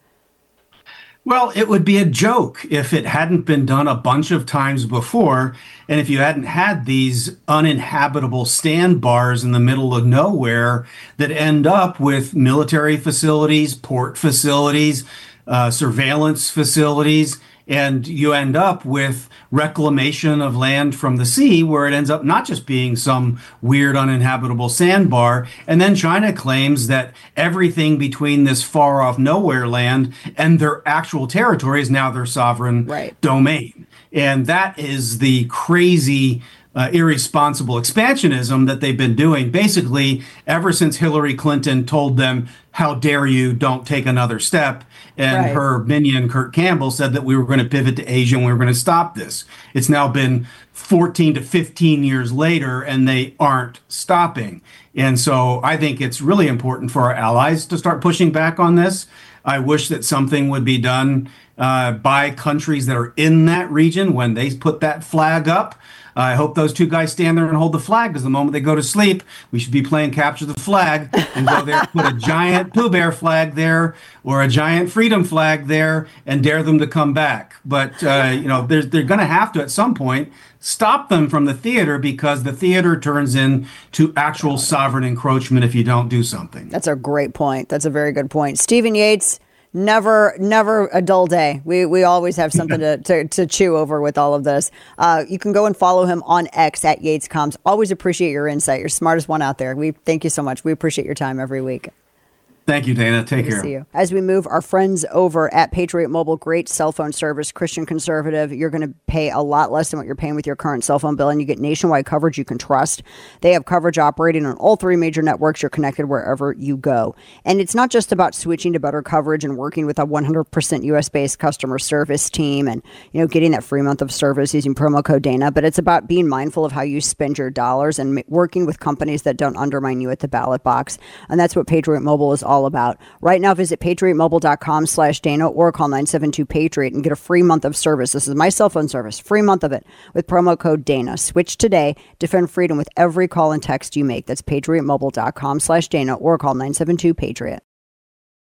Well, it would be a joke if it hadn't been done a bunch of times before, and if you hadn't had these uninhabitable sandbars in the middle of nowhere that end up with military facilities, port facilities, uh, surveillance facilities, and you end up with reclamation of land from the sea, where it ends up not just being some weird uninhabitable sandbar. And then China claims that everything between this far off nowhere land and their actual territory is now their sovereign right. domain. And that is the crazy Uh, irresponsible expansionism that they've been doing basically ever since Hillary Clinton told them, how dare you, don't take another step. And Right. her minion, Kurt Campbell, said that we were going to pivot to Asia and we were going to stop this. It's now been fourteen to fifteen years later, and they aren't stopping. And so I think it's really important for our allies to start pushing back on this. I wish that something would be done uh, by countries that are in that region when they put that flag up. I hope those two guys stand there and hold the flag, because the moment they go to sleep, we should be playing capture the flag and go there, put a giant Pooh Bear flag there or a giant freedom flag there and dare them to come back. But, uh, you know, they're, they're going to have to at some point stop them from the theater, because the theater turns into actual sovereign encroachment if you don't do something. That's a great point. That's a very good point. Stephen Yates, never, never a dull day. We we always have something to, to, to chew over with all of this. Uh, you can go and follow him on X at YatesComs. Always appreciate your insight. You're the smartest one out there. We thank you so much. We appreciate your time every week. Thank you, Dana. Take Good care. to see you. As we move, our friends over at Patriot Mobile, great cell phone service, Christian conservative. You're going to pay a lot less than what you're paying with your current cell phone bill, and you get nationwide coverage you can trust. They have coverage operating on all three major networks. You're connected wherever you go. And it's not just about switching to better coverage and working with a one hundred percent U S-based customer service team and, you know, getting that free month of service using promo code Dana, but it's about being mindful of how you spend your dollars and m- working with companies that don't undermine you at the ballot box. And that's what Patriot Mobile is all about. Right now, visit patriotmobile.com slash Dana or call nine seven two Patriot and get a free month of service. This is my cell phone service, free month of it with promo code Dana. Switch today. Defend freedom with every call and text you make. That's patriotmobile.com slash Dana or call nine seven two Patriot.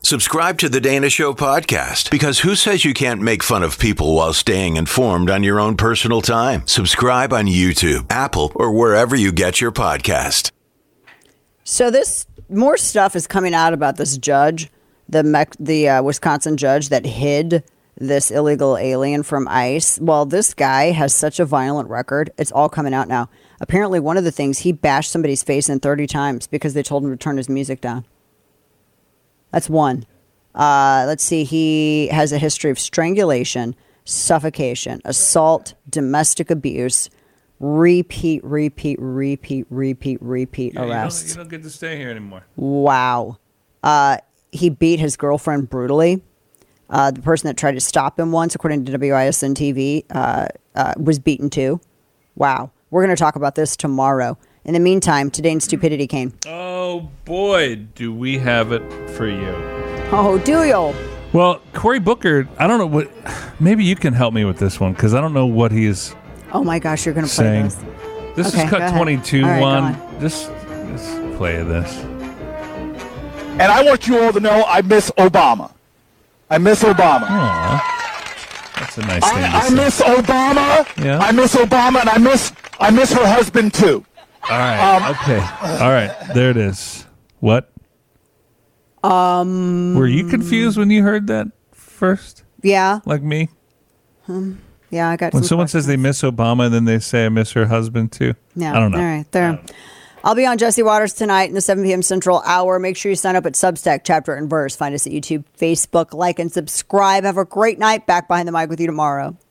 Subscribe to the Dana Show podcast, because who says you can't make fun of people while staying informed on your own personal time? Subscribe on YouTube, Apple, or wherever you get your podcast. So this more stuff is coming out about this judge, the Mex- the uh, Wisconsin judge that hid this illegal alien from ICE. Well, this guy has such a violent record. It's all coming out now. Apparently, one of the things, he bashed somebody's face in thirty times because they told him to turn his music down. That's one. Uh, let's see. He has a history of strangulation, suffocation, assault, domestic abuse, repeat, repeat, repeat, repeat, repeat Yeah, arrests. You don't, you don't get to stay here anymore. Wow. Uh, he beat his girlfriend brutally. Uh, the person that tried to stop him once, according to W I S N T V, uh, uh, was beaten too. Wow. We're going to talk about this tomorrow. In the meantime, today in Stupidity, Kane. Oh, boy, do we have it for you. Oh, do you? Well, Cory Booker, I don't know what... Maybe you can help me with this one, because I don't know what he's Oh, my gosh, you're going to play saying. this. This Okay, is go cut ahead. twenty-two All right, go one. on. Just, just play this. And I want you all to know I miss Obama. I miss Obama. Aw. That's a nice thing to I, I say. miss Obama. Yeah. I miss Obama, and I miss I miss her husband too. All right. Um, okay. All right. There it is. What? Um. Were you confused when you heard that first? Yeah. Like me? Um, yeah, I got When some someone says they miss Obama and then they say I miss her husband too? Yeah. I don't know. All right, there. I'll be on Jesse Waters tonight in the seven p.m. Central Hour. Make sure you sign up at Substack, Chapter and Verse. Find us at YouTube, Facebook, like, and subscribe. Have a great night. Back behind the mic with you tomorrow.